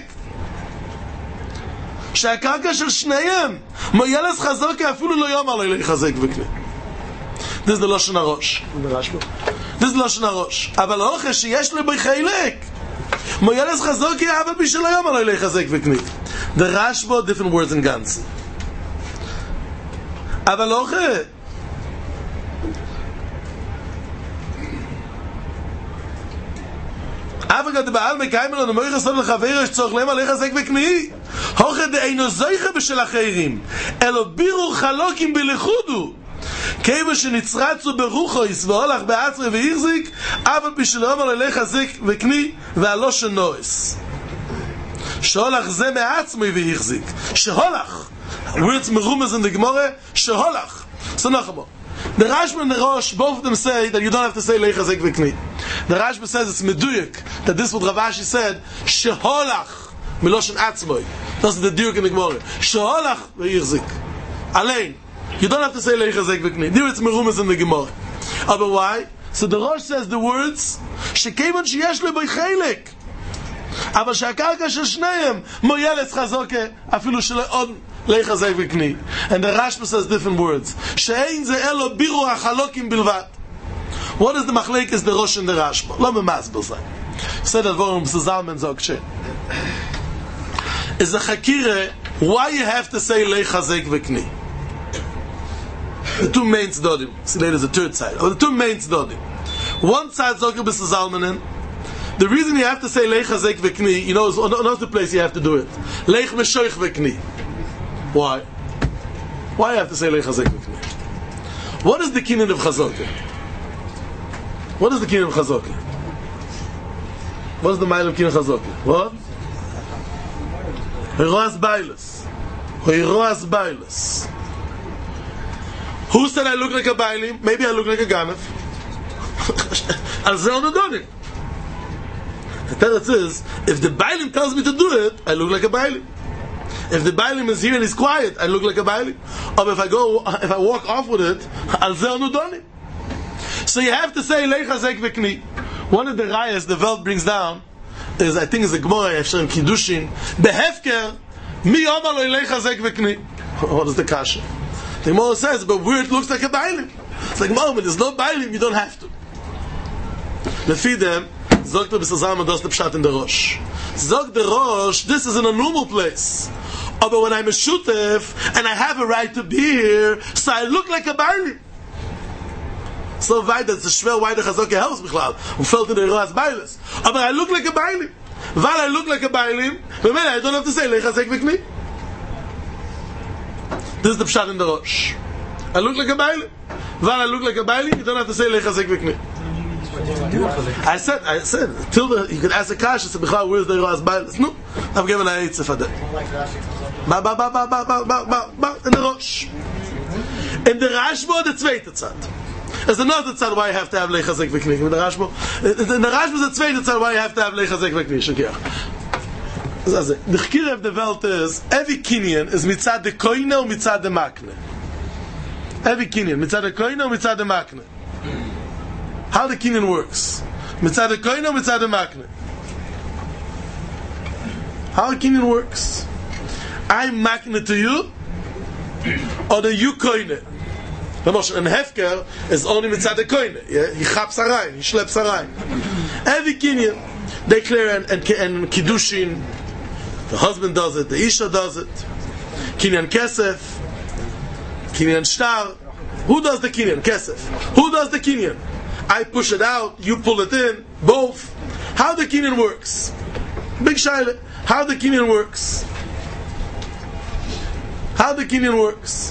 שהקרקע של שניהם מוילס חזוקה אפילו לא יאמר לו לחזק וקנה. This is the Lashon HaRosh. This is the Lashon HaRosh. אבל אוכל שיש לו בחילק. מוילס חזוקי אבל בשביל היום עלוי לחזק וקני. The Rashba, different words in Gans. אבל אוכל. אף אחד בעל מקיים לנו מוי חסוד לחבר שצורך להם עלי חזק וקני. הוכד אינו זויכה בשל אחרים, אלו בירו חלוקים בלכודו. כיוון שנצרצו ברוחויס והולך בעצרי והחזיק, אבל בשלום עלי חזק וקני והלא שנועס. שהולך זה מעצמי והחזיק. שהולך. Words merumez in the Gemara, שהולך. So nachamo. The Rashba and the Rosh, both of them say that you don't have to say Leichazek V'Kni. The Rashba says it's meduyek, that this is what Rav Ashi said, Sheholach Miloshen Atzmoi. That's the diuk in the Gemara. Sheholach V'Yichzik. Allein. You don't have to say Leichazek V'Kni. There it's merumez in the Gemara. But why? So the Rosh says the words, Shekevan Sheyesh Le B'Chelek. אבל שהקרקע של שניהם מוילס חזוקה אפילו שלא עוד לחזק וקני. And the Rashba says different words. שאין זה אלו בירו החלוקים בלבד. What is the machlekes the Rosh and the Rashba? לא ממסבר זה. said that Vorum Zalman sagt ש. Is a chakira why you have to say לחזק וקני. The two main tzdodim. See later the third side. Or the two main tzdodim. One side sagt bis Zalmanen. The reason you have to say Leich Hazek V'Kni, you know, is another place you have to do it. Leich Meshoich V'Kni. Why? Why you have to say Leich Hazek V'Kni? What is the kinyan of Chazokah? What is the kinyan of Chazokah? What is the mile of kinyan of Chazokah? What? Hiroas Bailas. Hiroas Bailas. Who said I look like a Bailim? Maybe I look like a Ganef. Al Zeh Onodonim. The Teretz is, if the Bailim tells me to do it, I look like a Bailim. If the Bailim is here and he's quiet, I look like a Bailim. Or if I walk off with it, Al Zeh Onodonim. So you have to say Leich Hazek V'Kni. One of the rayas the Welt brings down is, I think it's a Gemara, Efsher in Kiddushin, Behefker, Mi Omar Lo Leich Hazek V'Kni. What is the kasha? The Gemara says, but where it looks like a Bailim. It's like, Mom, when there's no Bailim, you don't have to. Lefi them, Zogt bis zusammen das der Pshat in der Rosh. Zogt der Rosh, this is in a normal place. But when I'm a shutef and I have a right to be here, so I look like a Bailim. So weit that's a schwer why the Chazokah helps bichlal. Fällt in der Rosh Bailis. But I look like a Bailim. While I look like a Bailim, I don't have to say Leich Hazek V'Kni. This is the Pshat in the Rosh. I look like a Bailim. While I look like a Bailim, you don't have to say Leich Hazek V'Kni. I said, till you could ask a kasha, so where's the Rosh Bailis? No, I've given a eitzah for that. In the Rosh. In the Rashba, the zweite Tzad. There's another Tzad why you have to have Leich Hazek V'Kni. In the Rashba, the zweite Tzad why you have to have Leich Hazek V'Kni. The chkira of the Welt is, every kinyan is mitzad the koine or mitzad the makne. Every kinyan, mitzad the koine or mitzad the makne. How the kinyan works? Mitzad the koine or mitzad the makne? How the kinyan works? I'm makne to you, or the you koine? And hefker is only mitzad the koine. He chaps arayin, he schleps arayin. Every kinyan, they clear and kiddushin. The husband does it, the isha does it. Kinyan kesef, kinyan shtar. Who does the kinyan kesef? Who does the kinyan? I push it out, you pull it in, both. How the kinyan works? Big shaila. How the kinyan works? How the kinyan works?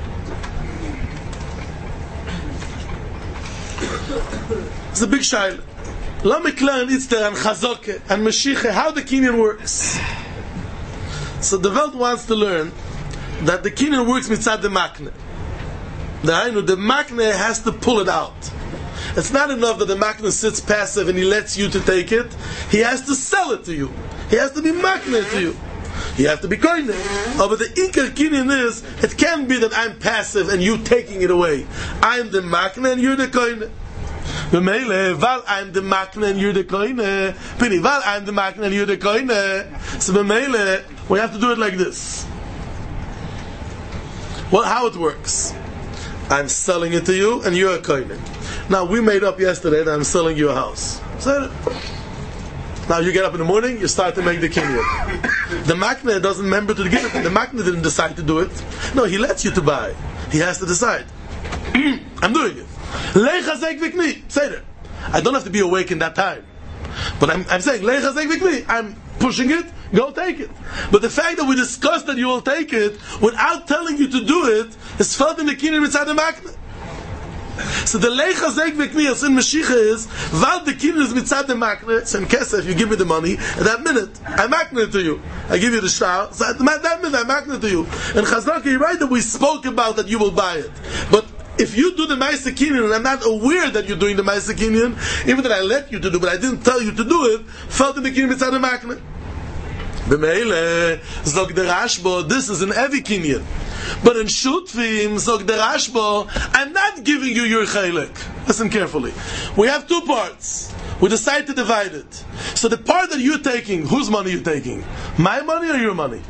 It's a big shaila. Let me learn Itzter and Chazokah and Mashiach how the kinyan works. So the Welt wants to learn that the kinyan works mitzad the makne. The makne has to pull it out. It's not enough that the makne sits passive and he lets you to take it. He has to sell it to you. He has to be makne to you. You have to be koine. But the ikar kinyan is, it can't be that I'm passive and you taking it away. I'm the makne and you're the koine. Val I'm the makne and you're the koine. Pini, Val I'm the makne and you're the koine. So B'meile, we have to do it like this. Well, how it works? I'm selling it to you, and you're a koine. Now, we made up yesterday that I'm selling you a house. So, now you get up in the morning, you start to make the kinyan. The makna doesn't remember to give it. The makna didn't decide to do it. No, he lets you to buy. He has to decide. I'm doing it. Leichazek vikni. Say that. I don't have to be awake in that time. But I'm saying, Leichazek vikni. I'm pushing it, go take it. But the fact that we discussed that you will take it without telling you to do it is felt in the kinyan mitzad the makna. So the leichazek v'kniyas in Mashiach is val the kinyan is mitzad the makna. It's in kesef. You give me the money. At that minute, I makna it to you. I give you the shtar. So at that minute, I makna it to you. And Chazaka, you're right that we spoke about that you will buy it. But if you do the Ma'aseh Kinyan and I'm not aware that you're doing the Ma'aseh Kinyan, even that I let you to do, but I didn't tell you to do it, felt in the Kinyan mitzad the makna. B'meile zog der Rashbo, this is an Evi Kinyan. But in Shutfim, zog der Rashbo, I'm not giving you your chaylik. Listen carefully. We have two parts. We decide to divide it. So the part that you're taking, whose money are you taking? My money or your money?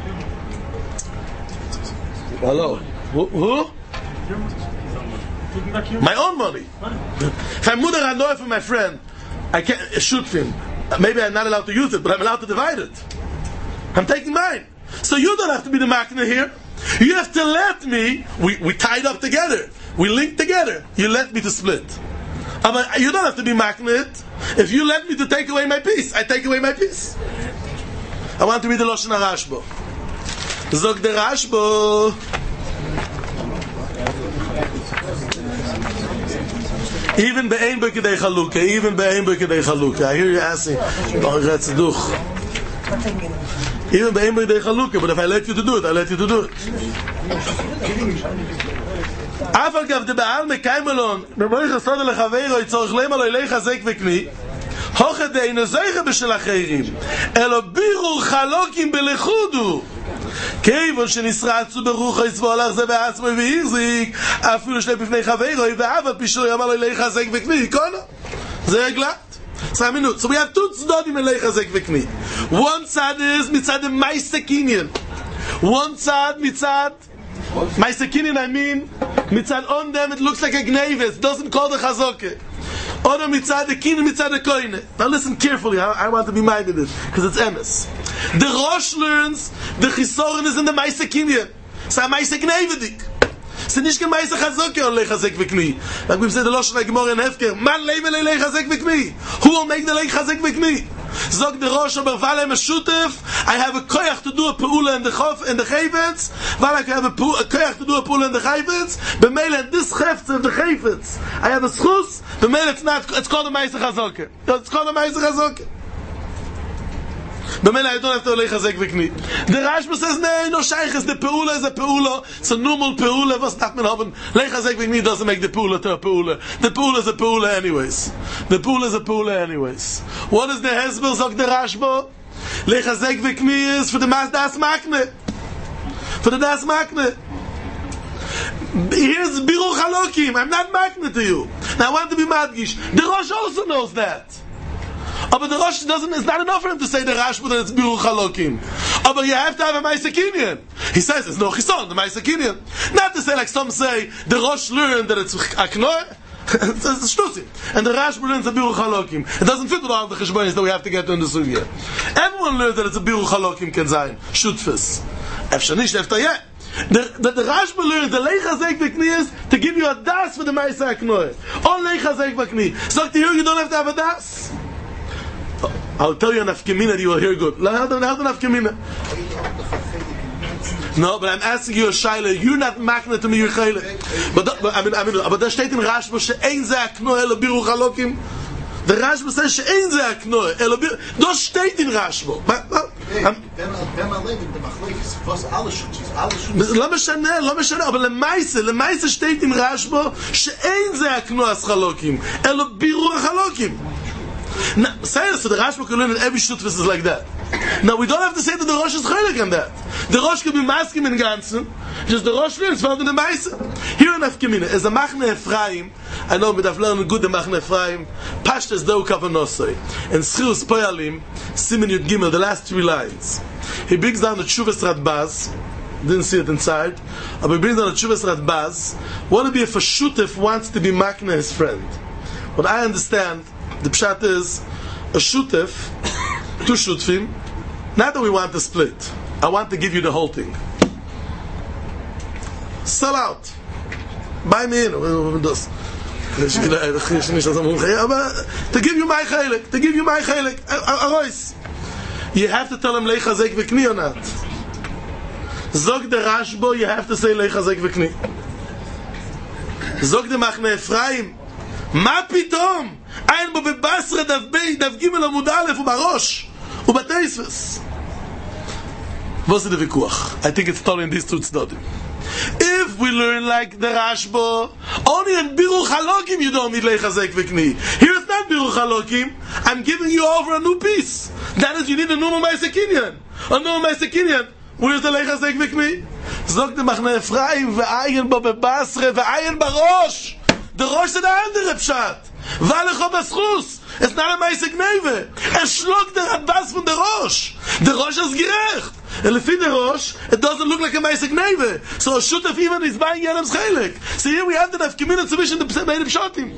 Hello? Who? My own money. If I'm Mudar Hanoi for my friend, I can't shoot him. Maybe I'm not allowed to use it, but I'm allowed to divide it. I'm taking mine. So you don't have to be the makna here. You have to let me. We tied up together. We linked together. You let me to split. But you don't have to be makna it. If you let me to take away my piece, I take away my piece. I want to read the Lashon HaRashbo. Zog the Rashbo. Even be'ein b'kedei chalukah. Even be'ein b'kedei chalukah. I hear you asking, even be'ein b'kedei chalukah, but if I let you to do it, I let you to do it. Afal gav de be'al mekaymelon, b'moich asod lechaveiro, yitzorich lema lo ilei chazek v'kni, hoche de'ein zoiche b'shel acherim, elo biru chalokim b'lechudu, כיוון שנסרצו ברוחו יצבו הלך זה בעצמו והחזיק אפילו שני בפני חברו ואף על פי שלא יאמר לו אלי חזק וקני קונו זה רגלת so we have two tzdodim אלי חזק וקני one side is מצד Ma'aseh Kinyan one side מצד Ma'aseh Kinyan I mean מצד on them it looks like a gneves doesn't call the chazokah Oder mitzad the kinyan mitzad the koine. Now listen carefully. I want to be minded this because it's emes. The Rosh learns the chisoron is in the Ma'aseh Kinyan. So Ma'aseh Gnevedik. So nicht kein Ma'aseh Chazokah on lechazek v'kni. Like we've said the Lashon HaGemara in Hefker. Man level lechazek v'kni. Who will make the lechazek v'kni? Zog the Rosh aber valem shutef. I have a koyach to do a peula in the chof in the chayvetz. While I have a koyach to do a peula in the chayvetz. B'meile in this chayvetz of the chayvetz. I have a schus. B'meile it's not. It's called a Ma'aseh Chazokah. It's called a Ma'aseh Chazokah. B'meile I don't have to lechazek v'kni. The Rashba says no shayches. The peula is a peula. It's a normal peula. Was darf man haben? Lechazek v'kni doesn't make the peula to a peula. The peula is a peula anyways. The peula is a peula anyways. What is the hezber? Zog the Rashba. Lechazek v'kni is for the das makne. For the das makne. Here's biru chalokim. I'm not makne to you. Now I want to be madgish. The Rosh also knows that. But the Rosh it's not enough for him to say the Rashba that it's biru chalokim. But you have to have a Ma'aseh Kinyan. He says it's no chison, the Ma'aseh Kinyan. Not to say like some say the Rosh learned that it's aknoy. It's shtusim. And the Rashba learns a biru chalokim. It doesn't fit with all the cheshbonis that we have to get to in the sugya. Everyone learns that it's a biru chalokim can sein. Shutfis. Efshanish eftayeh. The Rashba learns the leichazek v'kni is to give you a das for the Ma'aseh aknoy. On leichazek v'kni. So to you don't have to have a das. I'll tell you an afkemina that you will hear good. How do an afkemina? No, but I'm asking you a shaila. You're not makna to me your shaila. But there steht in Rashba she'ein ze aknoy elo biru chalokim. The Rashba says she'ein ze aknoy elo biru. Das steht in Rashba. לא משנה, אבל למעשה steht in Rashba she'ein ze aknoy as chalokim elo biru chalokim. Now, say this, so the Rashba can learn that every shutfis is like that. Now, we don't have to say that the Rosh is chaylik on that. The Rosh can be maskim in ganzen, just the Rosh learns felt in the Ma'aseh. Here in Afkemina, as a Machne Ephraim, I know, but I've learned good the Machne Ephraim, Pashtas Deu Kavanosoi, and Schirus Poyalim, Simen Yud Gimel, the last three lines. He brings down the Tshuvas Radbaz, Didn't see it inside. But we bring down a Tshuvas Radbaz. What if a Shutef wants to be Makna his friend? What I understand, the Pshat is a Shutef, two Shutfim. Not that we want to split. I want to give you the whole thing. Sell out. Buy me in. To give you my chaylik. To give you my chaylik. You have to tell him Leichazek v'kni or not. Zog the Rashbo, you have to say Leichazek v'kni. Zog the Machne Ephraim. מה פתאום? אין בו בבסרה דף ג' עמוד א' ובראש ובתייספס. What's the vikwach? I think it's totally in these two tznodim. If we learn like the Rashba, only in Biruch Halokim you don't need Leichazek v'kni. Here it's not Biruch Halokim. I'm giving you over a new piece. That is, you need a normal Ma'aseh Kinyan. A normal Ma'aseh Kinyan. Where's the Leichazek v'kni? Zog the Machne Ephraim ve'ayin bo bebasre ve'ayin barosh. The Rosh is the andere Pshat. V'alecho baschus. It's not a Ma'aseh Gneve. Schlug the Radbaz from the Rosh. The Rosh is gerecht. And if the Rosh, it doesn't look like a Ma'aseh Gneve. So a Shutef even is buying Yadam's Chelek. So here we have to have community submission to the Pshatim.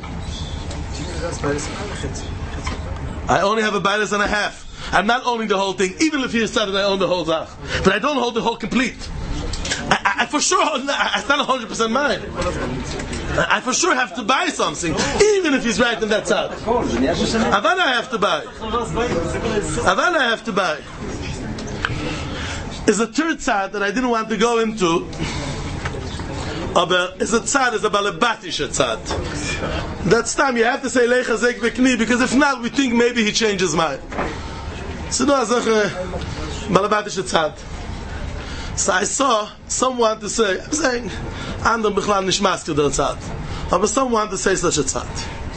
I only have a Bailas and a half. I'm not owning the whole thing. Even if he said that I own the whole Zach. But I don't hold the whole complete. I for sure, it's not 100% mine. I for sure have to buy something, even if he's right in that side. Avana I have to buy. Avana I have to buy. Is a third side that I didn't want to go into. Aber is a tzad, is a balabatish tzad. That's time you have to say Leichazek v'kni, because if not, we think maybe he changed his mind. So no, balabatish tzad. So I saw someone to say, I'm saying, Andam Bichlal Nishmaskir der tzad. But someone to say such a tzad.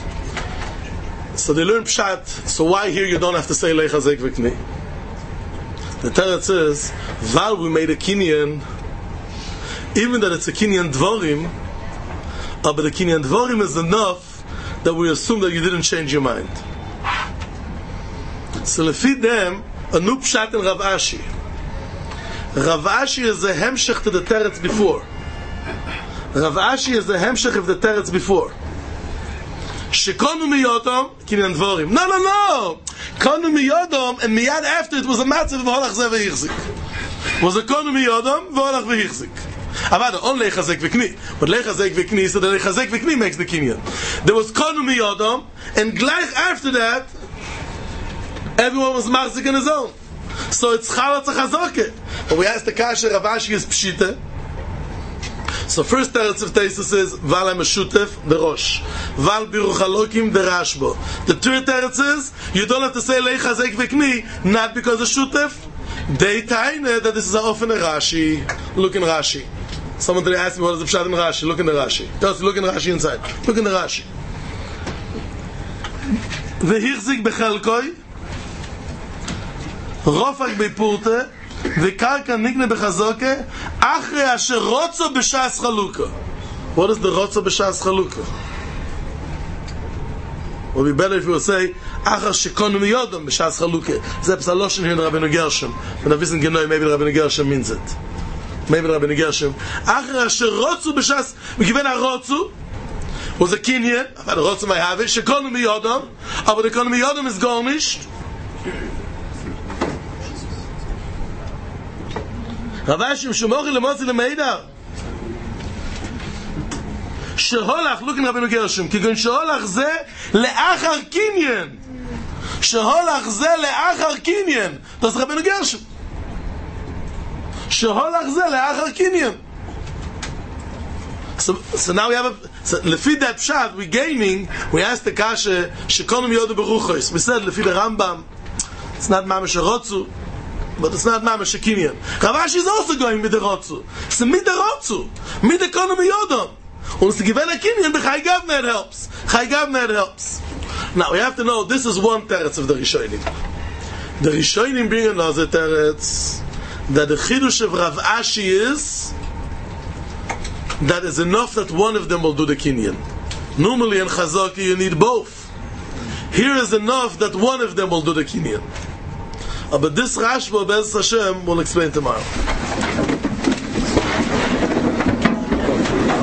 So they learn Pshat, so why here you don't have to say Leichazek v'kni? The Teretz is, while we made a Kinyan, even that it's a Kinyan Dvorim, but the Kinyan Dvorim is enough that we assume that you didn't change your mind. So lefi them, a new Pshat in Rav Ashi. Rav Ashi is a hemshech to the Teretz before. Rav Ashi is the hemshech of the Teretz before. Shekonu miyodom, Kinyan Dvorim. No. Konu miyodom, and miyad after it was a matzav v'holach zeh v'yichzik. Was a konu miyodom v'holach v'yichzik. Avada, on Leichazek v'kni. But Leichazek v'kni, so the Leichazek v'kni makes the Kinyan. There was konu miyodom, and gleich after that, everyone was machzik in his own. So it's chalatz chazoke. But we asked the kasher, Rav Ashi is pshita. So first teretz of Teisus is Val HaMeshutef, the Rosh. Val Biruch Halokim, the Rashbo. The third teretz is you don't have to say Leichazek v'kni, not because of Shutef. They taine that this is often a Rashi. Look in Rashi. Someone today asked me what is the Pshat in Rashi. Look in the Rashi. Just look in the Rashi inside. Look in the Rashi. V'hichzik b'chelkoi, Rofak b'purte, V'karka nikne b'chazoke, Achre asher rotzo b'shas chaluka. What is the rotzo b'shas chaluka? It would be better if you would say, Achar shekonu miyodom b'shas chaluka. Zeh p'saloshin here in Rabbeinu Gershom. When I visit Genoi, maybe Rabbeinu Gershom means it. Maybe Rabbeinu Gershom. Achre asher rotzo b'shas, V'given ha-rotzo, was a kinyan, I've had a rotzo may have it, shekonu miyodom, but the konu miyodom is gornished. Rav Ashi Shumochi Lemotzi Lemeidar Sheholach, look in Rabbeinu Gershom, Kigun Sheholach Ze Le'achar Kinyan. Sheholach Ze Le'achar Kinyan. Das ist Rabbeinu Gershom. Sheholach Ze Le'achar Kinyan. So now we have a, so lefi that pshat we gaining, we asked the kasha Shekonim Yodu Beruchos. We said lefi the Rambam, it's not Mamash Rotzu, but it's not Mamash Kinyan. Rav Ashi is also going with the Rotzu. So mit the Rotzu, mit the Konom Yodom. Und es given a Kinyan, the Chai Gavner it helps. Chai Gavner it helps. Now we have to know, this is one teretz of the Rishonim. The Rishonim bring another teretz, that the Chidush of Rav Ashi is, that is enough that one of them will do the Kinyan. Normally in Chazaki you need both. Here is enough that one of them will do the Kinyan. But this Rashba, Be'ez Hashem, we'll explain tomorrow.